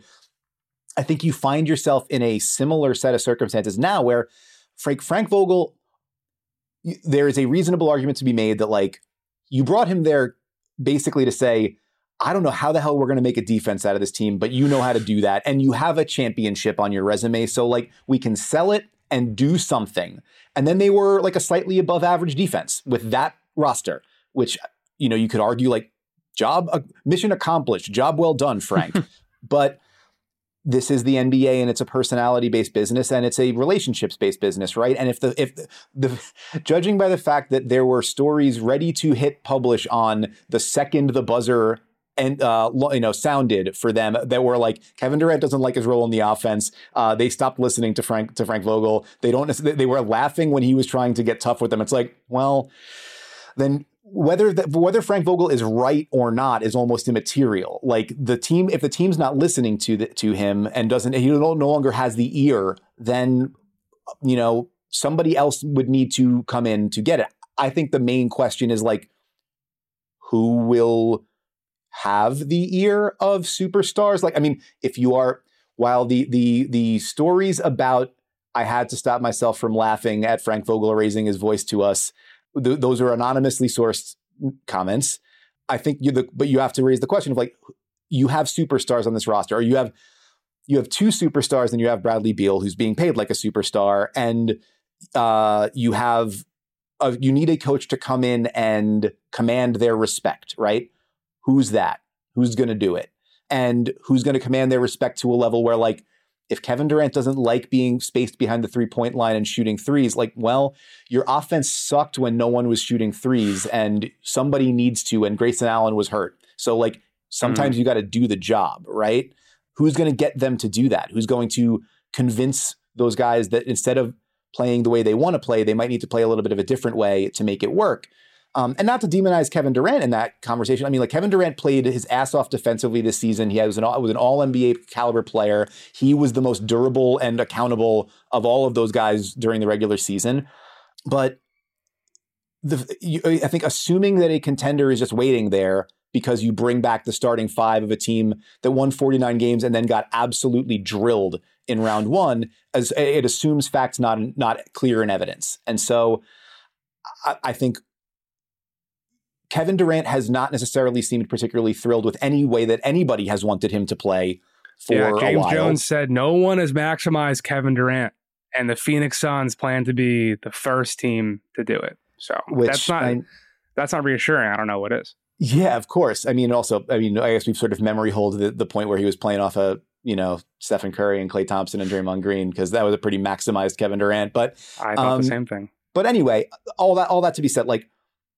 I think you find yourself in a similar set of circumstances now where Frank, Frank Vogel, there is a reasonable argument to be made that, like, you brought him there basically to say, I don't know how the hell we're going to make a defense out of this team, but you know how to do that. And you have a championship on your resume. So, like, we can sell it and do something. And then they were like a slightly above average defense with that roster, which, you know, you could argue like job, uh, mission accomplished, job well done, Frank. But this is the N B A and it's a personality-based business and it's a relationships-based business, right? And if the if the, the judging by the fact that there were stories ready to hit publish on the second the buzzer and uh, you know sounded for them that were like, Kevin Durant doesn't like his role in the offense. Uh, they stopped listening to Frank to Frank Vogel. They don't. They were laughing when he was trying to get tough with them. It's like, well, then. Whether the, whether Frank Vogel is right or not is almost immaterial. Like the team, if the team's not listening to the, to him and doesn't, he no, no longer has the ear, then, you know, somebody else would need to come in to get it. I think the main question is like, who will have the ear of superstars? Like, I mean, if you are, while the the the stories about I had to stop myself from laughing at Frank Vogel raising his voice to us, Th- those are anonymously sourced comments. I think you, the, but you have to raise the question of like, you have superstars on this roster, or you have you have two superstars, and you have Bradley Beal, who's being paid like a superstar, and uh, you have a, you need a coach to come in and command their respect, right? Who's that? Who's going to do it? And who's going to command their respect to a level where, like, if Kevin Durant doesn't like being spaced behind the three-point line and shooting threes, like, well, your offense sucked when no one was shooting threes and somebody needs to, and Grayson Allen was hurt. So, like, sometimes mm-hmm. you got to do the job, right? Who's going to get them to do that? Who's going to convince those guys that instead of playing the way they want to play, they might need to play a little bit of a different way to make it work? Um, and not to demonize Kevin Durant in that conversation. I mean, like, Kevin Durant played his ass off defensively this season. He was an, was an all N B A caliber player. He was the most durable and accountable of all of those guys during the regular season. But the, you, I think assuming that a contender is just waiting there because you bring back the starting five of a team that won forty-nine games and then got absolutely drilled in round one, as it assumes facts not not clear in evidence. And so I, I think Kevin Durant has not necessarily seemed particularly thrilled with any way that anybody has wanted him to play for yeah, James a while. Jones said no one has maximized Kevin Durant, and the Phoenix Suns plan to be the first team to do it. So Which, that's not I, that's not reassuring. I don't know what is. Yeah, of course. I mean, also, I mean, I guess we've sort of memory hold the, the point where he was playing off a, you know, Stephen Curry and Klay Thompson and Draymond Green, because that was a pretty maximized Kevin Durant. But I thought um, the same thing. But anyway, all that all that to be said, like,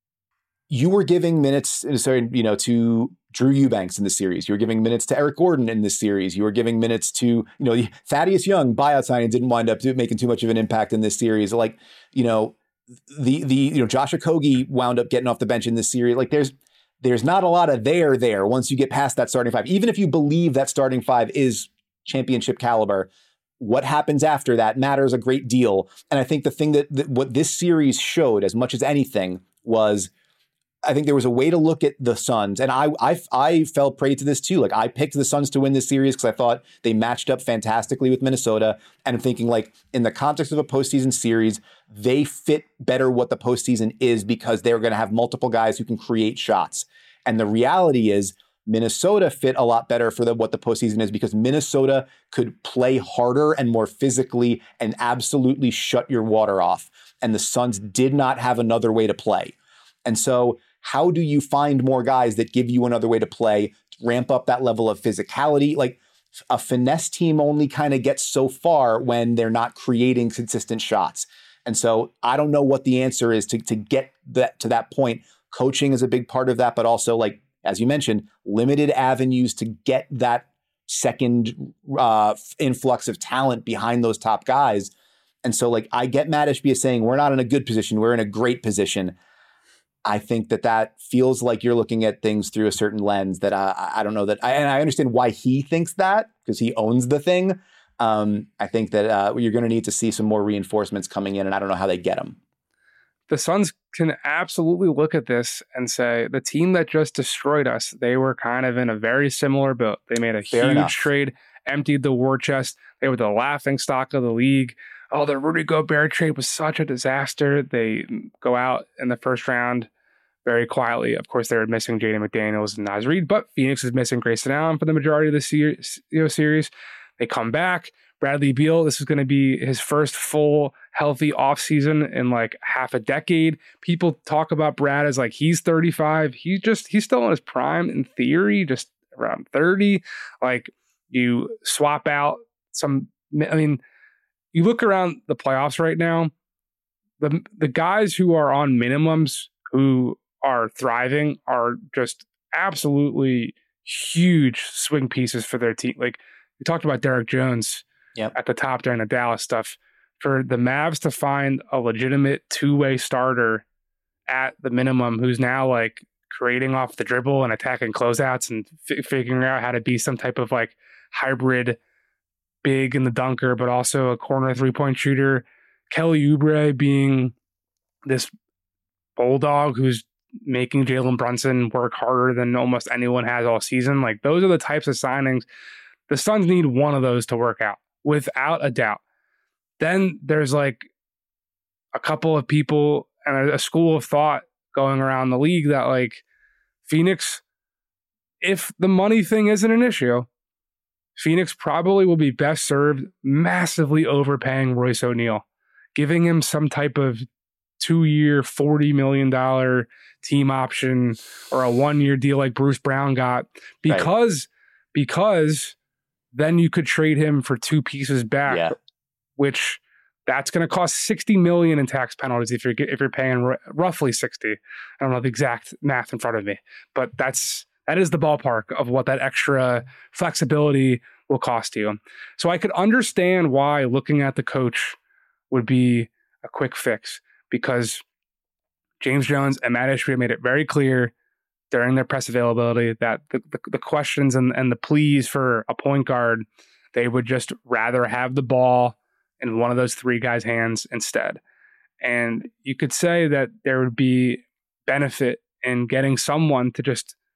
you were giving minutes, sorry, you know, to Drew Eubanks in this series. You were giving minutes to Eric Gordon in this series. You were giving minutes to, you know, Thaddeus Young, buyout signing, didn't wind up making too much of an impact in this series. Like, you know, the the you know Josh Okogie wound up getting off the bench in this series. Like, there's there's not a lot of there there once you get past that starting five. Even if you believe that starting five is championship caliber, what happens after that matters a great deal. And I think the thing that, that what this series showed as much as anything was, I think there was a way to look at the Suns, and I I, I fell prey to this too. Like, I picked the Suns to win this series because I thought they matched up fantastically with Minnesota, and I'm thinking, like, in the context of a postseason series, they fit better what the postseason is because they're going to have multiple guys who can create shots. And the reality is, Minnesota fit a lot better for the, what the postseason is because Minnesota could play harder and more physically and absolutely shut your water off. And the Suns did not have another way to play. And so, how do you find more guys that give you another way to play, ramp up that level of physicality? Like, a finesse team only kind of gets so far when they're not creating consistent shots. And so I don't know what the answer is to, to get that to that point. Coaching is a big part of that, but also, like, as you mentioned, limited avenues to get that second uh, influx of talent behind those top guys. And so, like, I get Matt Ishbia saying we're not in a good position, we're in a great position. I think that that feels like you're looking at things through a certain lens that I, I don't know that, I, and I understand why he thinks that because he owns the thing. Um, I think that uh, you're going to need to see some more reinforcements coming in, and I don't know how they get them. The Suns can absolutely look at this and say the team that just destroyed us, they were kind of in a very similar boat. They made a Fair huge enough. trade, emptied the war chest. They were the laughing stock of the league. Oh, the Rudy Gobert trade was such a disaster. They go out in the first round very quietly. Of course, they're missing Jaden McDaniels and Naz Reid, but Phoenix is missing Grayson Allen for the majority of the series. You know, series. They come back. Bradley Beal, this is going to be his first full healthy offseason in like half a decade. People talk about Brad as like he's thirty-five. He's just, he's still in his prime in theory, just around thirty. Like, you swap out some, I mean, you look around the playoffs right now, the the guys who are on minimums who are thriving are just absolutely huge swing pieces for their team. Like, we talked about Derek Jones Yep. at the top during the Dallas stuff. For the Mavs to find a legitimate two-way starter at the minimum who's now like creating off the dribble and attacking closeouts and f- figuring out how to be some type of like hybrid big in the dunker, but also a corner three-point shooter. Kelly Oubre being this bulldog who's making Jalen Brunson work harder than almost anyone has all season. Like, those are the types of signings. The Suns need one of those to work out, without a doubt. Then there's like a couple of people and a, a school of thought going around the league that like Phoenix, if the money thing isn't an issue, Phoenix probably will be best served massively overpaying Royce O'Neal, giving him some type of two-year, forty million dollars team option or a one-year deal like Bruce Brown got, because right. because then you could trade him for two pieces back, yeah. which that's going to cost sixty million dollars in tax penalties if you're if you're paying r- roughly sixty. I don't know the exact math in front of me, but that's that is the ballpark of what that extra flexibility will cost you. So I could understand why looking at the coach would be a quick fix, because James Jones and Matt Ishbia made it very clear during their press availability that the, the, the questions and, and the pleas for a point guard, they would just rather have the ball in one of those three guys' hands instead. And you could say that there would be benefit in getting someone to just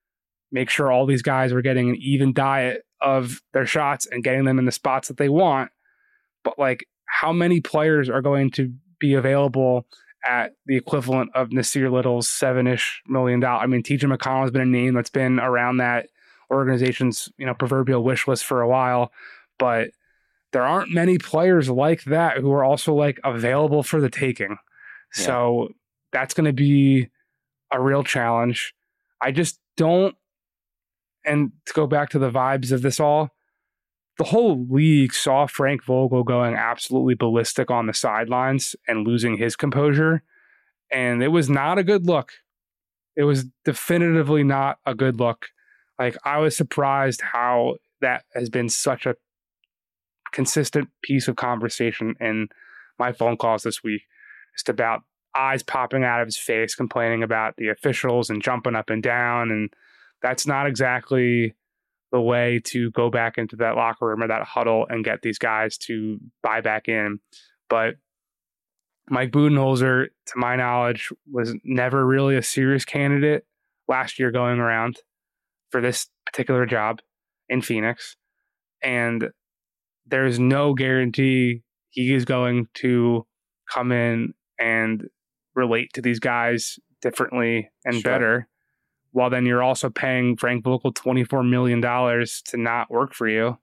make sure all these guys are getting an even diet of their shots and getting them in the spots that they want. But like, how many players are going to be available at the equivalent of Nasir Little's seven-ish million dollars? I mean, T J McConnell has been a name that's been around that organization's, you know, proverbial wish list for a while, but there aren't many players like that who are also like available for the taking. Yeah. So that's going to be a real challenge. I just don't, and to go back to the vibes of this all, the whole league saw Frank Vogel going absolutely ballistic on the sidelines and losing his composure. And it was not a good look. It was definitively not a good look. Like, I was surprised how that has been such a consistent piece of conversation in my phone calls this week. Just about eyes popping out of his face, complaining about the officials and jumping up and down. And that's not exactly the way to go back into that locker room or that huddle and get these guys to buy back in. But Mike Budenholzer, to my knowledge, was never really a serious candidate last year going around for this particular job in Phoenix. And there's no guarantee he is going to come in and relate to these guys differently and sure. better. Well, then you're also paying Frank Vogel twenty-four million dollars to not work for you.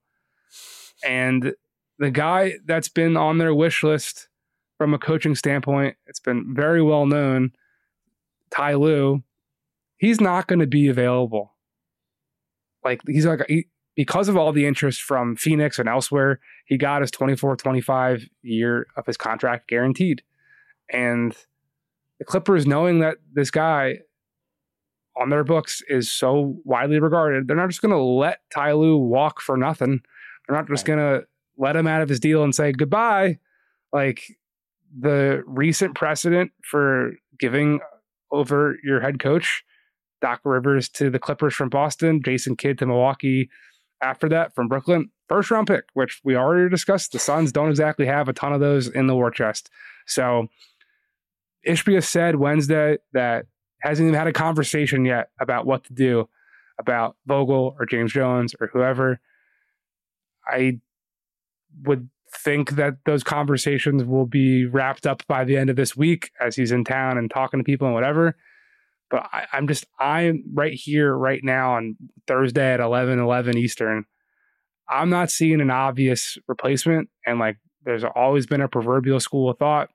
And the guy that's been on their wish list from a coaching standpoint, it's been very well known, Ty Lue, he's not going to be available. Like, he's like, he, because of all the interest from Phoenix and elsewhere, he got his twenty-four twenty-five year of his contract guaranteed. And the Clippers, knowing that this guy on their books is so widely regarded, they're not just going to let Ty Lue walk for nothing. They're not just right. going to let him out of his deal and say goodbye. Like, the recent precedent for giving over your head coach, Doc Rivers, to the Clippers from Boston, Jason Kidd to Milwaukee after that from Brooklyn, first round pick, which we already discussed. The Suns don't exactly have a ton of those in the war chest. So Ishbia said Wednesday that hasn't even had a conversation yet about what to do about Vogel or James Jones or whoever. I would think that those conversations will be wrapped up by the end of this week as he's in town and talking to people and whatever. But I, I'm just, I'm right here, right now on Thursday at eleven eleven Eastern. I'm not seeing an obvious replacement. And like, there's always been a proverbial school of thought,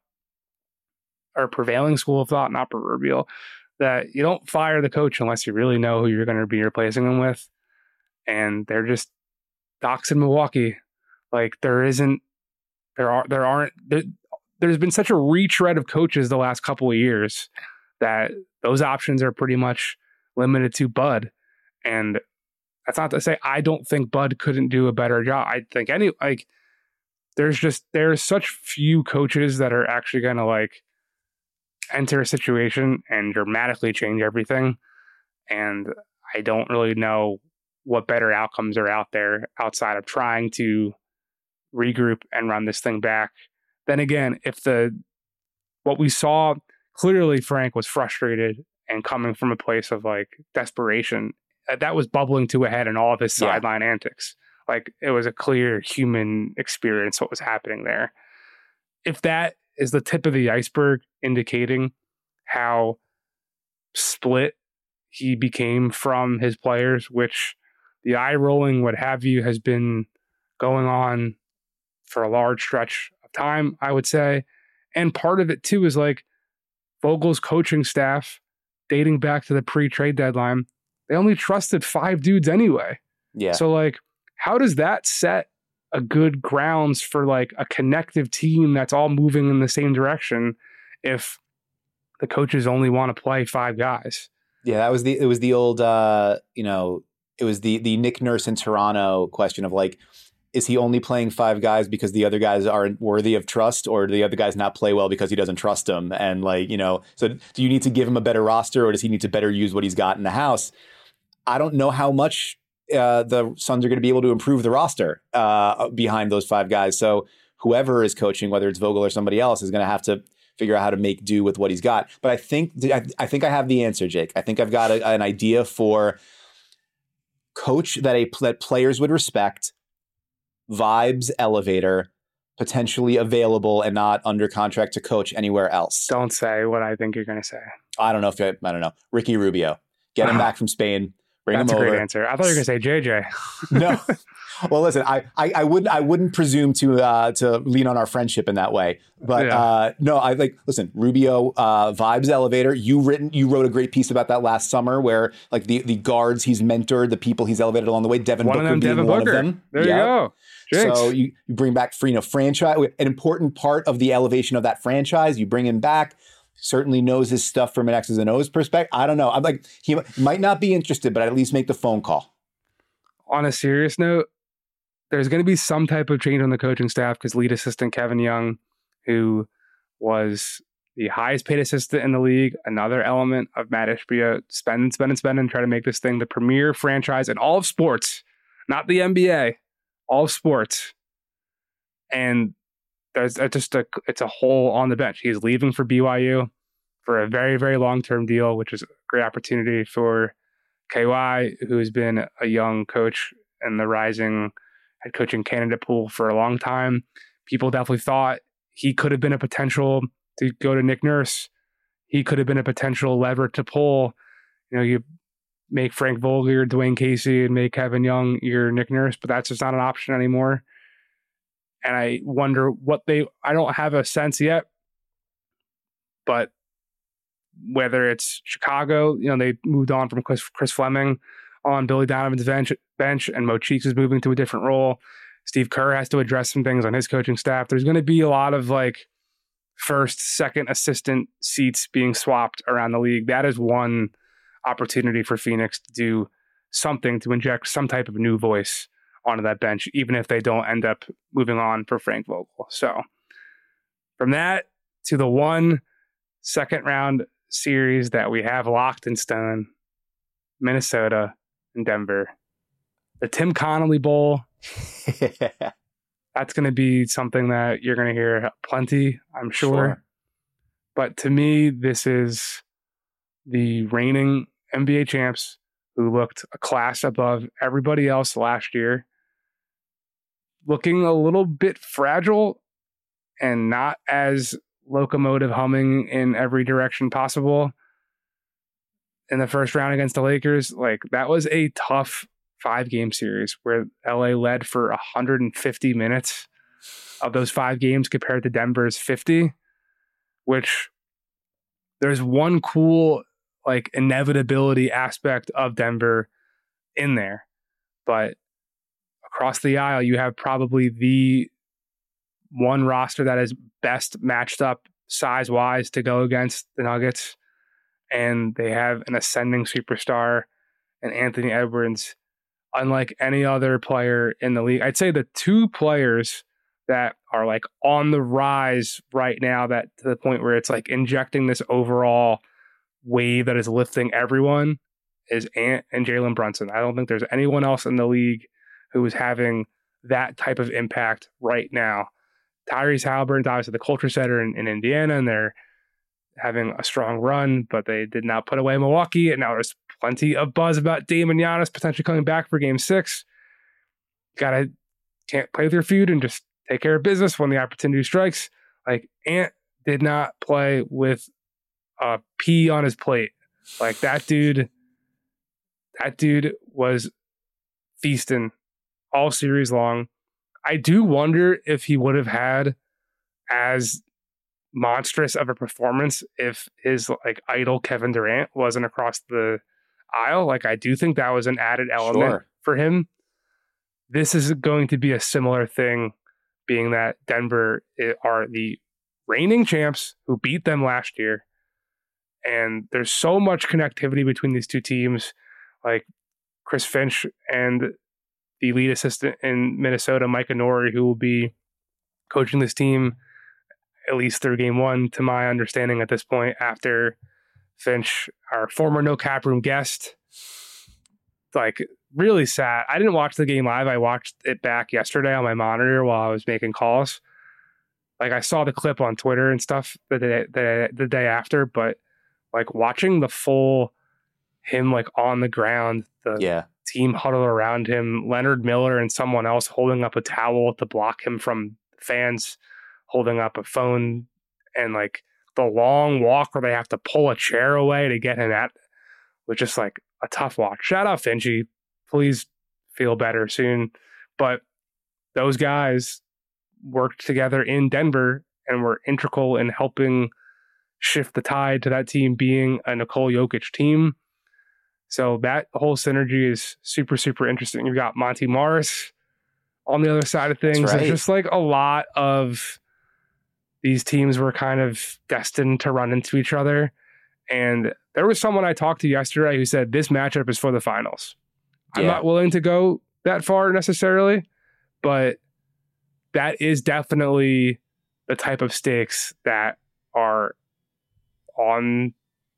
or prevailing school of thought, not proverbial, that you don't fire the coach unless you really know who you're going to be replacing him with. And they're just Doc's in Milwaukee. Like, there isn't, there are, there aren't, there, there's been such a retread of coaches the last couple of years that those options are pretty much limited to Bud. And that's not to say I don't think Bud couldn't do a better job. I think any, like, there's just, there's such few coaches that are actually going to like enter a situation and dramatically change everything. And I don't really know what better outcomes are out there outside of trying to regroup and run this thing back. Then again, if the, what we saw, clearly Frank was frustrated and coming from a place of like desperation that was bubbling to a head in all of his sideline yeah. antics. Like, it was a clear human experience what was happening there. If that is the tip of the iceberg indicating how split he became from his players, which the eye rolling, what have you, has been going on for a large stretch of time, I would say. And part of it too is like Vogel's coaching staff, dating back to the pre-trade deadline, they only trusted five dudes anyway. Yeah. So like, how does that set a good grounds for like a connective team that's all moving in the same direction if the coaches only want to play five guys? Yeah, that was the, it was the old, uh, you know, it was the, the Nick Nurse in Toronto question of like, is he only playing five guys because the other guys aren't worthy of trust, or do the other guys not play well because he doesn't trust them? And like, you know, so do you need to give him a better roster, or does he need to better use what he's got in the house? I don't know how much uh, the Suns are going to be able to improve the roster uh, behind those five guys. So whoever is coaching, whether it's Vogel or somebody else, is going to have to figure out how to make do with what he's got. But I think I, I think I have the answer, Jake. I think I've got a, an idea for coach that a that players would respect, vibes elevator, potentially available and not under contract to coach anywhere else. Don't say what I think you're going to say. I don't know if I, I don't know. Ricky Rubio. Get him back from Spain. Bring That's him a over. great answer. I thought you were going to say J J. No. Well, listen, I, I, I wouldn't I wouldn't presume to uh, to lean on our friendship in that way. But Yeah. uh, no, I like listen, Rubio uh, vibes elevator. You written you wrote a great piece about that last summer where like the, the guards he's mentored, the people he's elevated along the way, Devin One Booker of them, being Devin one Booker. of them. There Yep. you go. Jinx. So you, you bring back you know franchise, an important part of the elevation of that franchise. You bring him back. Certainly knows his stuff from an X's and O's perspective. I don't know. I'm like he might not be interested, but I'd at least make the phone call. On a serious note, there's going to be some type of change on the coaching staff because lead assistant Kevin Young, who was the highest paid assistant in the league, another element of Matt Ishbia, spend and spend and spend and try to make this thing the premier franchise in all of sports, not the N B A, all of sports. And there's just a it's a hole on the bench. He's leaving for B Y U for a very, very long-term deal, which is a great opportunity for K Y, who's been a young coach in the rising head coaching candidate pool for a long time. People definitely thought he could have been a potential to go to Nick Nurse. He could have been a potential lever to pull. You know, you make Frank Vogel your Dwayne Casey and make Kevin Young your Nick Nurse, but that's just not an option anymore. And I wonder what they, I don't have a sense yet, but whether it's Chicago, you know, they moved on from Chris, Chris Fleming on Billy Donovan's bench, bench, and Mo Cheeks is moving to a different role. Steve Kerr has to address some things on his coaching staff. There's going to be a lot of like first, second assistant seats being swapped around the league. That is one opportunity for Phoenix to do something to inject some type of new voice onto that bench, even if they don't end up moving on for Frank Vogel. So from that to the one second round series that we have locked in stone, Minnesota and Denver, the Tim Connolly Bowl. That's going to be something that you're going to hear plenty, I'm sure. Sure. But to me, this is the reigning N B A champs who looked a class above everybody else last year, looking a little bit fragile and not as locomotive humming in every direction possible in the first round against the Lakers. Like, that was a tough five game series where L A led for one hundred fifty minutes of those five games compared to Denver's fifty, which there's one cool like inevitability aspect of Denver in there. But across the aisle, you have probably the one roster that is best matched up size wise to go against the Nuggets. And they have an ascending superstar in Anthony Edwards, unlike any other player in the league. I'd say the two players that are like on the rise right now, that to the point where it's like injecting this overall wave that is lifting everyone, is Ant and Jalen Brunson. I don't think there's anyone else in the league who is having that type of impact right now. Tyrese Halliburton's obviously the culture setter in, in Indiana, and they're having a strong run, but they did not put away Milwaukee, and now there's plenty of buzz about Dame and Giannis potentially coming back for game six. Gotta, can't play with your feud and just take care of business when the opportunity strikes. Like, Ant did not play with a pea on his plate. Like, that dude, that dude was feasting all series long. I do wonder if he would have had as monstrous of a performance if his like idol Kevin Durant wasn't across the aisle. Like, I do think that was an added element Sure. for him. This is going to be a similar thing, being that Denver are the reigning champs who beat them last year. And there's so much connectivity between these two teams. Like Chris Finch and the lead assistant in Minnesota, Micah Nori, who will be coaching this team at least through game one, to my understanding at this point, after Finch, our former No Cap Room guest, like, really sad. I didn't watch the game live. I watched it back yesterday on my monitor while I was making calls. Like, I saw the clip on Twitter and stuff the day, the, the day after, but like watching the full him like on the ground, the Yeah. team huddled around him, Leonard Miller and someone else holding up a towel to block him from fans, holding up a phone, and like the long walk where they have to pull a chair away to get him at was just like a tough watch. Shout out Finchie. Please feel better soon. But those guys worked together in Denver and were integral in helping shift the tide to that team being a Nikola Jokic team. So that whole synergy is super, super interesting. You've got Monty Morris on the other side of things. Right. There's just like a lot of these teams were kind of destined to run into each other. And there was someone I talked to yesterday who said this matchup is for the finals. Yeah. I'm not willing to go that far necessarily, but that is definitely the type of stakes that are on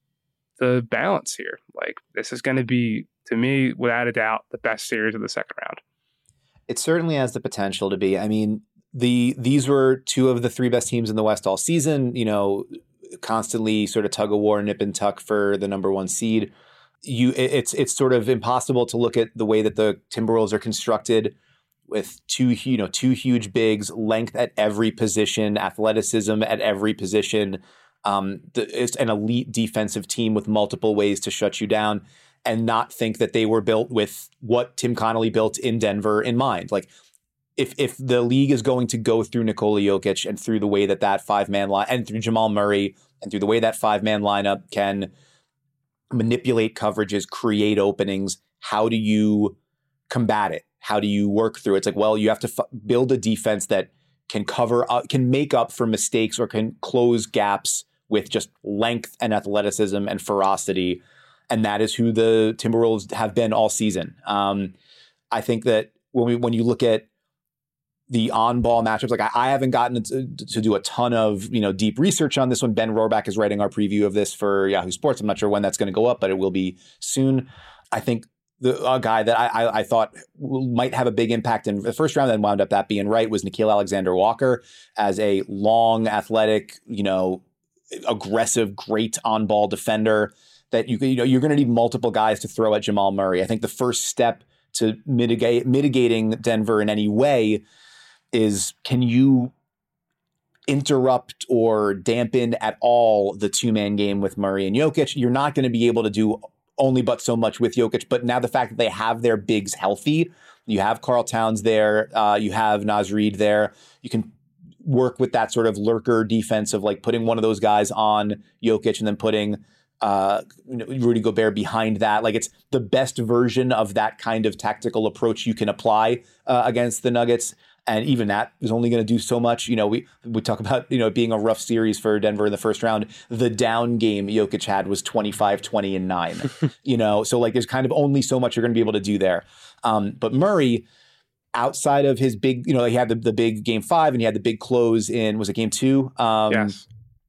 the balance here. Like, this is going to be, to me, without a doubt, the best series of the second round. It certainly has the potential to be. I mean, the these were two of the three best teams in the West all season, you know, constantly sort of tug of war, nip and tuck for the number one seed. You, it's it's sort of impossible to look at the way that the Timberwolves are constructed with two, you know, two huge bigs, length at every position, athleticism at every position. Um, the, it's an elite defensive team with multiple ways to shut you down, and not think that they were built with what Tim Connolly built in Denver in mind. Like, if if the league is going to go through Nikola Jokic and through the way that that five-man line, and through Jamal Murray, and through the way that five-man lineup can manipulate coverages, create openings, how do you combat it? How do you work through it? It's like, well, you have to f- build a defense that can cover, uh, can make up for mistakes or can close gaps with just length and athleticism and ferocity. And that is who the Timberwolves have been all season. Um, I think that when we when you look at the on-ball matchups, like I, I haven't gotten to, to do a ton of you know deep research on this one. Ben Rohrbach is writing our preview of this for Yahoo Sports. I'm not sure when that's going to go up, but it will be soon. I think the a guy that I, I, I thought might have a big impact in the first round, then wound up that being right, was Nickeil Alexander-Walker as a long, athletic, you know, aggressive, great on-ball defender. That you you know you're going to need multiple guys to throw at Jamal Murray. I think the first step to mitigate mitigating Denver in any way is, can you interrupt or dampen at all the two-man game with Murray and Jokic? You're not going to be able to do only but so much with Jokic. But now the fact that they have their bigs healthy, you have Karl Towns there, uh, you have Naz Reid there, you can work with that sort of lurker defense of like putting one of those guys on Jokic and then putting Uh, you know, Rudy Gobert behind that. Like, it's the best version of that kind of tactical approach you can apply uh, against the Nuggets. And even that is only going to do so much. You know, we we talk about, you know, it being a rough series for Denver in the first round. The down game Jokic had was twenty-five, twenty, and nine. You know, so like there's kind of only so much you're going to be able to do there. Um, but Murray, outside of his big, you know, he had the, the big game five and he had the big close in, was it game two? Um, yes.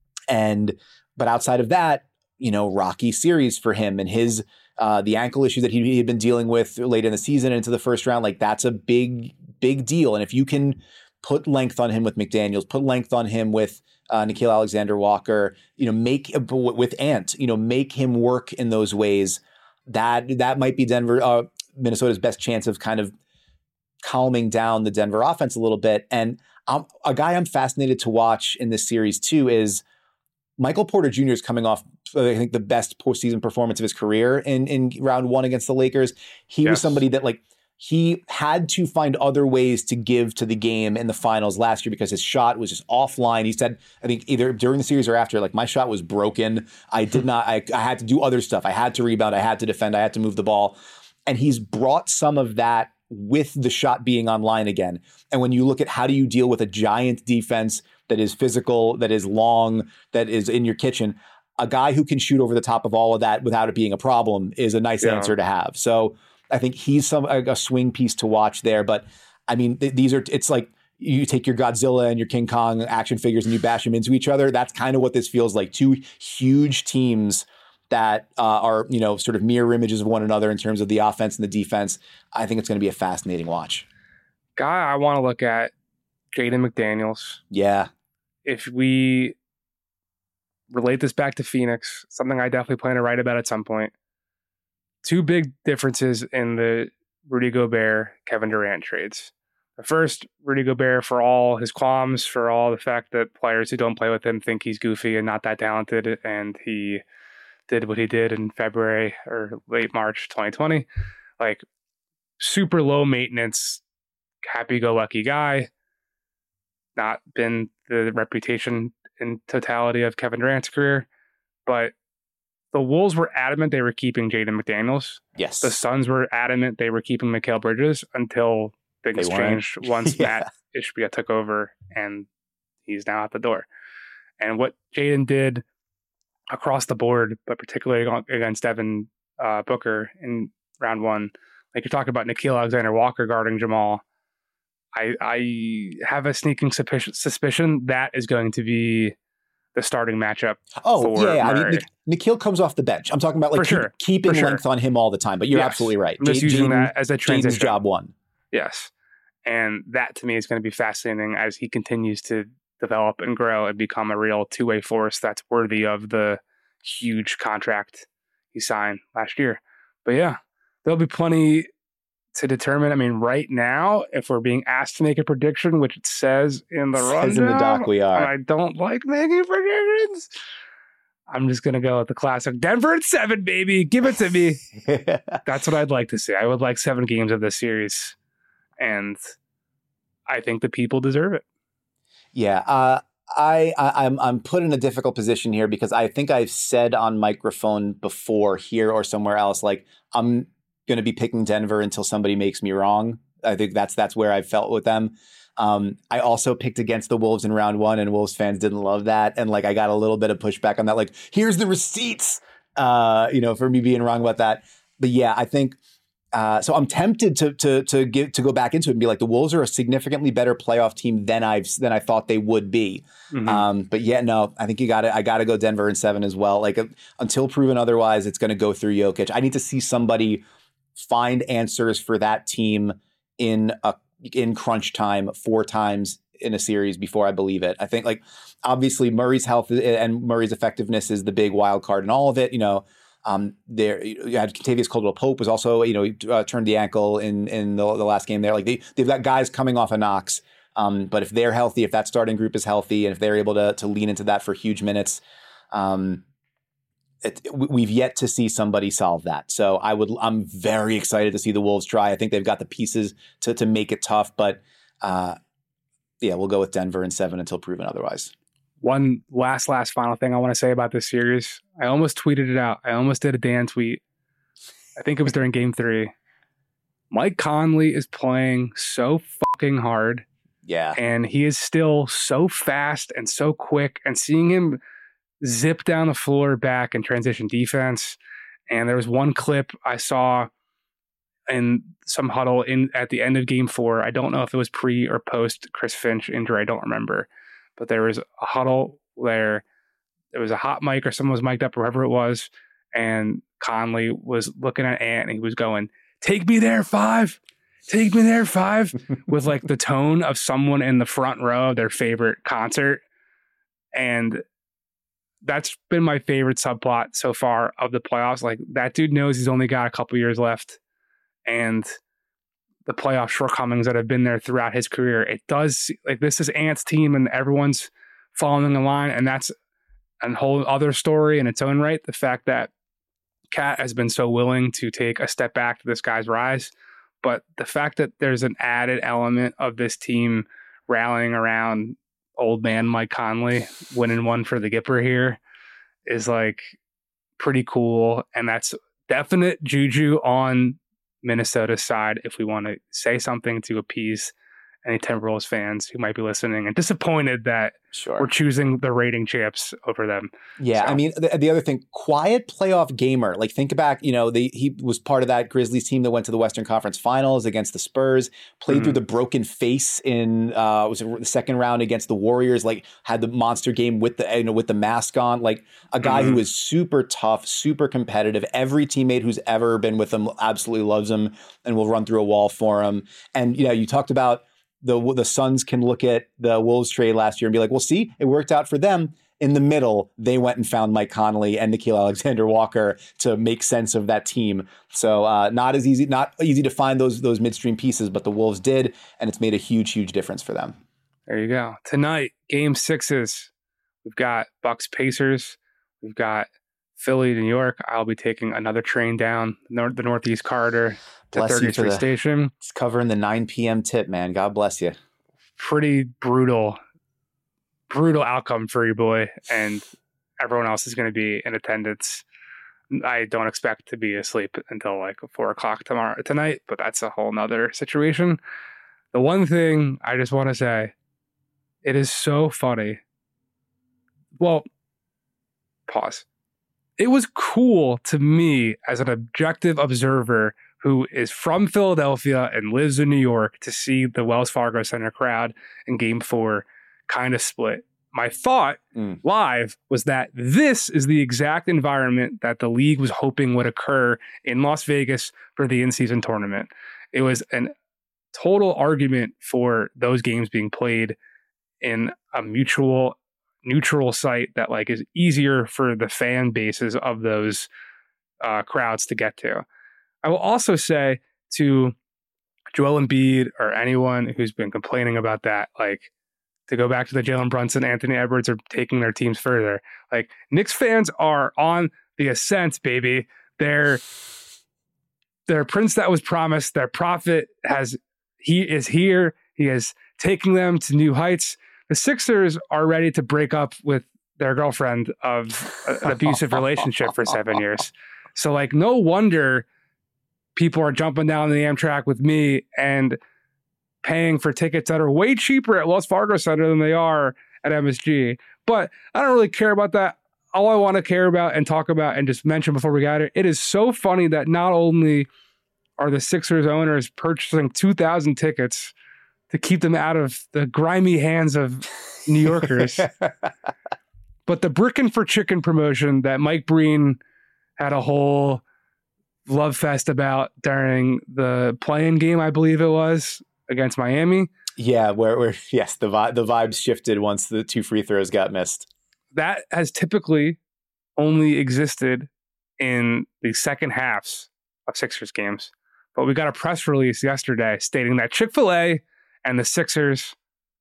And, but outside of that, you know, rocky series for him and his, uh, the ankle issue that he, he had been dealing with late in the season into the first round. Like, that's a big, big deal. And if you can put length on him with McDaniels, put length on him with uh, Nickeil Alexander-Walker, you know, make with Ant, you know, make him work in those ways. That, that might be Denver, uh, Minnesota's best chance of kind of calming down the Denver offense a little bit. And um, a guy I'm fascinated to watch in this series too is Michael Porter Junior is coming off, I think, the best postseason performance of his career in, in round one against the Lakers. He yes. was somebody that, like, he had to find other ways to give to the game in the finals last year because his shot was just offline. He said, I think either during the series or after, like, my shot was broken. I did not, I, I had to do other stuff. I had to rebound. I had to defend. I had to move the ball. And he's brought some of that with the shot being online again. And when you look at how do you deal with a giant defense that is physical, that is long, that is in your kitchen, a guy who can shoot over the top of all of that without it being a problem is a nice yeah. answer to have. So I think he's some a, a swing piece to watch there. But I mean, th- these are, it's like you take your Godzilla and your King Kong action figures and you bash them into each other. That's kind of what this feels like. Two huge teams that uh, are, you know, sort of mirror images of one another in terms of the offense and the defense. I think it's going to be a fascinating watch. Guy I want to look at, Jaden McDaniels. Yeah. If we relate this back to Phoenix, something I definitely plan to write about at some point, two big differences in the Rudy Gobert, Kevin Durant trades. The first, Rudy Gobert, for all his qualms, for all the fact that players who don't play with him think he's goofy and not that talented, and he did what he did in February or late March twenty twenty, like super low maintenance, happy-go-lucky guy, not been the reputation in totality of Kevin Durant's career, but the Wolves were adamant they were keeping Jaden McDaniels. Yes. The Suns were adamant they were keeping Mikal Bridges until things changed once yeah. Matt Ishbia took over, and he's now out the door. And what Jaden did across the board, but particularly against Devin uh, Booker in round one, like you're talking about Nickeil Alexander-Walker guarding Jamal, I, I have a sneaking suspicion, suspicion that is going to be the starting matchup. Oh, for yeah. Murray. I mean, Nickeil comes off the bench. I'm talking about like keep, sure. keeping sure. length on him all the time, but you're yes. absolutely right. I'm just J- using Jaden, that as a transition. Jaden's job one. Yes. And that to me is going to be fascinating as he continues to develop and grow and become a real two-way force that's worthy of the huge contract he signed last year. But yeah, there'll be plenty to determine. I mean, right now, if we're being asked to make a prediction, which it says in the rundown, says in the doc we are. And I don't like making predictions, I'm just going to go with the classic Denver at seven, baby. Give it to me. That's what I'd like to see. I would like seven games of this series. And I think the people deserve it. Yeah. Uh, I, I, I'm, I'm put in a difficult position here because I think I've said on microphone before here or somewhere else, like I'm going to be picking Denver until somebody makes me wrong. I think that's, that's where I felt with them. Um, I also picked against the Wolves in round one, and Wolves fans didn't love that. And like, I got a little bit of pushback on that. Like, here's the receipts, uh, you know, for me being wrong about that. But yeah, I think, uh, so I'm tempted to, to, to give, to go back into it and be like, the Wolves are a significantly better playoff team than I've, than I thought they would be. Mm-hmm. Um, but yeah, no, I think you got to, I got to go Denver in seven as well. Like uh, until proven otherwise, it's going to go through Jokic. I need to see somebody find answers for that team in a, in crunch time four times in a series before I believe it. I think like obviously Murray's health and Murray's effectiveness is the big wild card in all of it. You know, um, there you had Kentavious Caldwell-Pope was also, you know, he uh, turned the ankle in, in the, the last game there. Like they, they've got guys coming off a knocks. Um, but if they're healthy, if that starting group is healthy, and if they're able to, to lean into that for huge minutes, um, It, we've yet to see somebody solve that. So I would, I'm very excited to see the Wolves try. I think they've got the pieces to to make it tough, but uh, yeah, we'll go with Denver in seven until proven otherwise. One last, last final thing I want to say about this series. I almost tweeted it out. I almost did a Dan tweet. I think it was during game three. Mike Conley is playing so fucking hard. Yeah. And he is still so fast and so quick, and seeing him zip down the floor back in transition defense. And there was one clip I saw in some huddle in at the end of game four. I don't know if it was pre or post Chris Finch injury. I don't remember. But there was a huddle where there was a hot mic or someone was mic'd up, or whoever it was. And Conley was looking at Ant and he was going, "Take me there, five. Take me there, five," with like the tone of someone in the front row of their favorite concert. And that's been my favorite subplot so far of the playoffs. Like that dude knows he's only got a couple years left, and the playoff shortcomings that have been there throughout his career. It does, like, this is Ant's team and everyone's following the line, and that's a whole other story in its own right. The fact that Cat has been so willing to take a step back to this guy's rise, but the fact that there's an added element of this team rallying around old man Mike Conley winning one for the Gipper here is like pretty cool. And that's definite juju on Minnesota's side if we want to say something to appease any Timberwolves fans who might be listening and disappointed that sure. we're choosing the rating champs over them. Yeah, so. I mean, the, the other thing, quiet playoff gamer. Like, think back, you know, they, he was part of that Grizzlies team that went to the Western Conference Finals against the Spurs, played mm-hmm. through the broken face in, uh, was it the second round against the Warriors, like, had the monster game with the, you know, with the mask on, like, a guy mm-hmm. who is super tough, super competitive. Every teammate who's ever been with him absolutely loves him and will run through a wall for him. And, you know, you talked about the the Suns can look at the Wolves trade last year and be like, well, see, it worked out for them. in the middle, they went and found Mike Conley and Nickeil Alexander-Walker to make sense of that team. So uh, not as easy, not easy to find those those midstream pieces, but the Wolves did, and it's made a huge, huge difference for them. There you go. Tonight, game sixes. We've got Bucks Pacers. We've got Philly, New York. I'll be taking another train down the, north, the Northeast Corridor to Bless you for thirty-three the- Station. It's covering the nine p.m. tip, man. God bless you. Pretty brutal, brutal outcome for your boy, and everyone else is going to be in attendance. I don't expect to be asleep until like four o'clock tomorrow tonight, but that's a whole nother situation. The one thing I just want to say, it is so funny. Well, pause. It was cool to me as an objective observer who is from Philadelphia and lives in New York to see the Wells Fargo Center crowd in game four kind of split. My thought Mm. live was that this is the exact environment that the league was hoping would occur in Las Vegas for the in-season tournament. It was an total argument for those games being played in a mutual neutral site that like is easier for the fan bases of those uh, crowds to get to. I will also say to Joel Embiid or anyone who's been complaining about that, like to go back to the Jalen Brunson, Anthony Edwards are taking their teams further. Like Knicks fans are on the ascent, baby. Their their prince that was promised, their prophet has he is here. He is taking them to new heights. The Sixers are ready to break up with their girlfriend of an abusive relationship for seven years. So like, no wonder people are jumping down the Amtrak with me and paying for tickets that are way cheaper at Wells Fargo Center than they are at M S G. But I don't really care about that. All I want to care about and talk about and just mention before we got it, it is so funny that not only are the Sixers owners purchasing two thousand tickets to keep them out of the grimy hands of New Yorkers, but the Brickin' for Chicken promotion that Mike Breen had a whole love fest about during the play-in game, I believe it was, against Miami. Yeah, where, where yes, the vi- the vibes shifted once the two free throws got missed. That has typically only existed in the second halves of Sixers games. But we got a press release yesterday stating that Chick-fil-A and the Sixers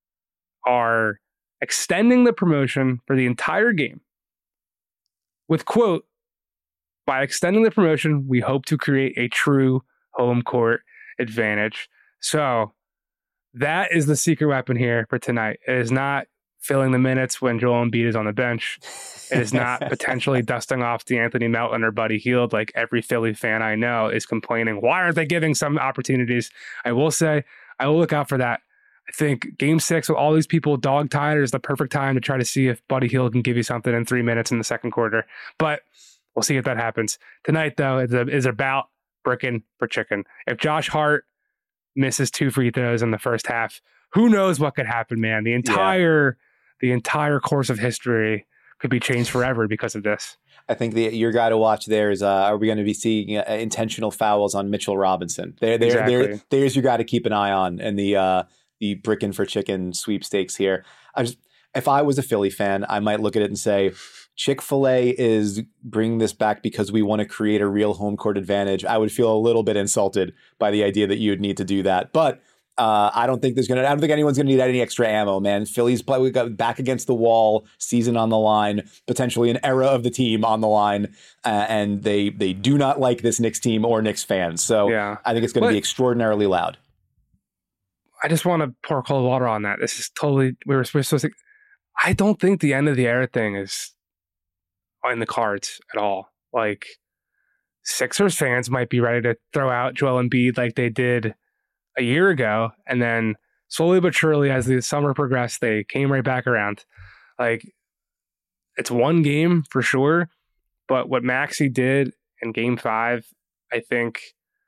are extending the promotion for the entire game with, quote, by extending the promotion, we hope to create a true home court advantage. So that is the secret weapon here for tonight. It is not filling the minutes when Joel Embiid is on the bench. It is not potentially dusting off D'Anthony Melton or Buddy Hield like every Philly fan I know is complaining. Why aren't they giving some opportunities? I will say, I will look out for that. I think game six with all these people dog-tired is the perfect time to try to see if Buddy Hield can give you something in three minutes in the second quarter. But we'll see if that happens. Tonight, though, is, a, is about Brickin' for Chicken. If Josh Hart misses two free throws in the first half, who knows what could happen, man? The entire yeah. the entire course of history could be changed forever because of this. I think the your guy to watch there is, uh, are we going to be seeing uh, intentional fouls on Mitchell Robinson? There, there, exactly. there, there's your guy to keep an eye on in the uh, the Brickin' for Chicken sweepstakes here. I just, if I was a Philly fan, I might look at it and say, Chick-fil-A is bringing this back because we want to create a real home court advantage. I would feel a little bit insulted by the idea that you would need to do that. But uh, I don't think there's going to, I don't think anyone's going to need any extra ammo, man. Philly's play, we got back against the wall, season on the line, potentially an era of the team on the line. Uh, and they, they do not like this Knicks team or Knicks fans. So yeah. I think it's going to be extraordinarily loud. I just want to pour cold water on that. This is totally, we were supposed to, I don't think the end of the era thing is in the cards at all. Like, Sixers fans might be ready to throw out Joel Embiid like they did a year ago, and then slowly but surely as the summer progressed, they came right back around. Like, it's one game for sure, but what Maxey did in game five, I think,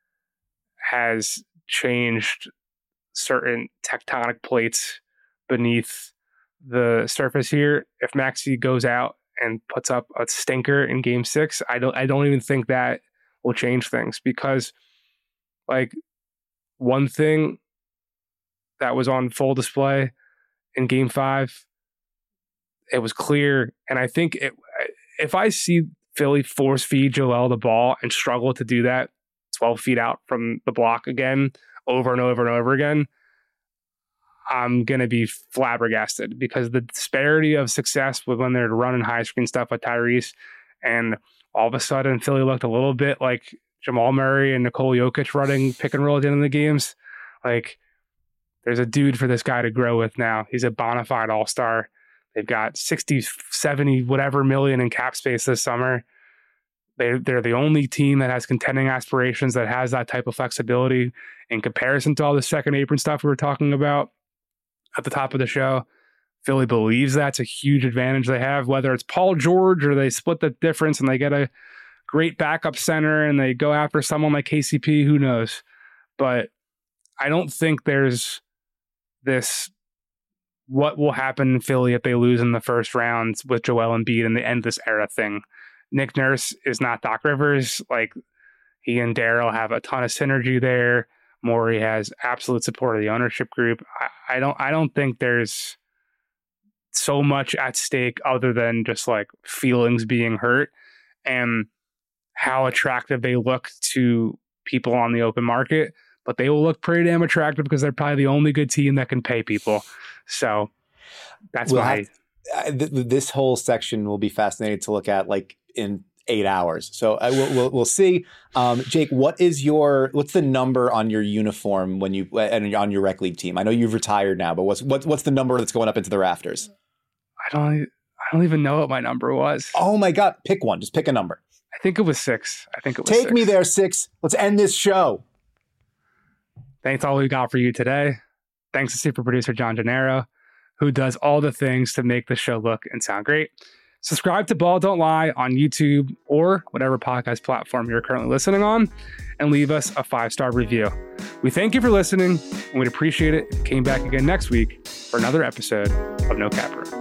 has changed certain tectonic plates beneath the surface here. If Maxey goes out and puts up a stinker in game six, I don't I don't even think that will change things, because like one thing that was on full display in game five it was clear. And I think it, if I see Philly force feed Joel the ball and struggle to do that twelve feet out from the block again, over and over and over again, I'm going to be flabbergasted, because the disparity of success with when they're running high screen stuff with Tyrese, and all of a sudden Philly looked a little bit like Jamal Murray and Nikola Jokic running pick and roll at the end of the games. Like, there's a dude for this guy to grow with now. He's a bona fide all-star. They've got sixty, seventy, whatever million in cap space this summer. They, they're the only team that has contending aspirations that has that type of flexibility in comparison to all the second apron stuff we were talking about at the top of the show. Philly believes that's a huge advantage they have, whether it's Paul George or they split the difference and they get a great backup center and they go after someone like K C P, who knows? But I don't think there's this, what will happen in Philly if they lose in the first round with Joel Embiid and the end this era thing. Nick Nurse is not Doc Rivers. Like, he and Daryl have a ton of synergy there. Morey has absolute support of the ownership group. I, I don't I don't think there's so much at stake other than just like feelings being hurt and how attractive they look to people on the open market. But they will look pretty damn attractive because they're probably the only good team that can pay people. So that's we'll my... Have, uh, th- this whole section will be fascinating to look at, like, in eight hours. So I will, we'll, we'll see. Um, Jake, what is your, what's the number on your uniform when you, and on your rec league team? I know you've retired now, but what's, what's, what's the number that's going up into the rafters? I don't, I don't even know what my number was. Oh my God. Pick one. Just pick a number. I think it was six. I think it was Take six. me there, six. Let's end this show. Thanks all we got for you today. Thanks to super producer John Gennaro, who does all the things to make the show look and sound great. Subscribe to Ball Don't Lie on YouTube or whatever podcast platform you're currently listening on, and leave us a five-star review. We thank you for listening, and we'd appreciate it if you came back again next week for another episode of No Cap Room.